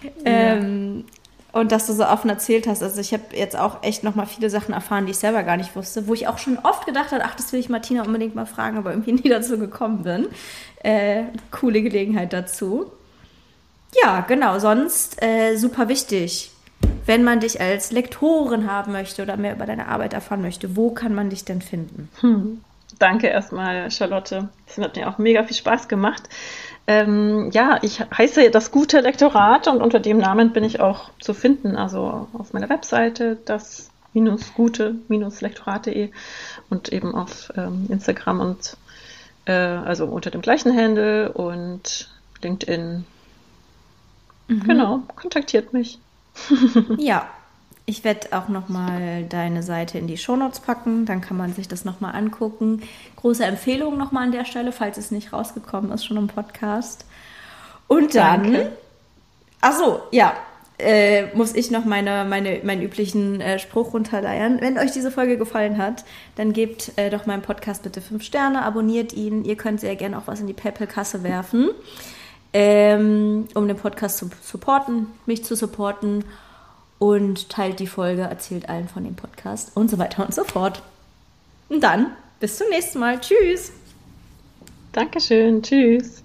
Und dass du so offen erzählt hast. Also ich habe jetzt auch echt nochmal viele Sachen erfahren, die ich selber gar nicht wusste, wo ich auch schon oft gedacht habe, ach, das will ich Martina unbedingt mal fragen, aber irgendwie nie dazu gekommen bin. Coole Gelegenheit dazu. Ja, genau, sonst super wichtig. Wenn man dich als Lektorin haben möchte oder mehr über deine Arbeit erfahren möchte, wo kann man dich denn finden? Danke erstmal, Charlotte. Das hat mir auch mega viel Spaß gemacht. Ja, ich heiße das gute Lektorat und unter dem Namen bin ich auch zu finden. Also auf meiner Webseite das-gute-lektorat.de und eben auf Instagram und also unter dem gleichen Handle und LinkedIn. Genau, kontaktiert mich. Ja, ich werde auch nochmal deine Seite in die Shownotes packen, dann kann man sich das nochmal angucken. Große Empfehlung nochmal an der Stelle, falls es nicht rausgekommen ist, schon im Podcast. Und dann, muss ich noch meinen üblichen Spruch runterleiern. Wenn euch diese Folge gefallen hat, dann gebt doch meinem Podcast bitte 5 Sterne, abonniert ihn. Ihr könnt sehr gerne auch was in die PayPal-Kasse werfen. Um den Podcast zu supporten, mich zu supporten und teilt die Folge, erzählt allen von dem Podcast und so weiter und so fort. Und dann bis zum nächsten Mal. Tschüss. Dankeschön. Tschüss.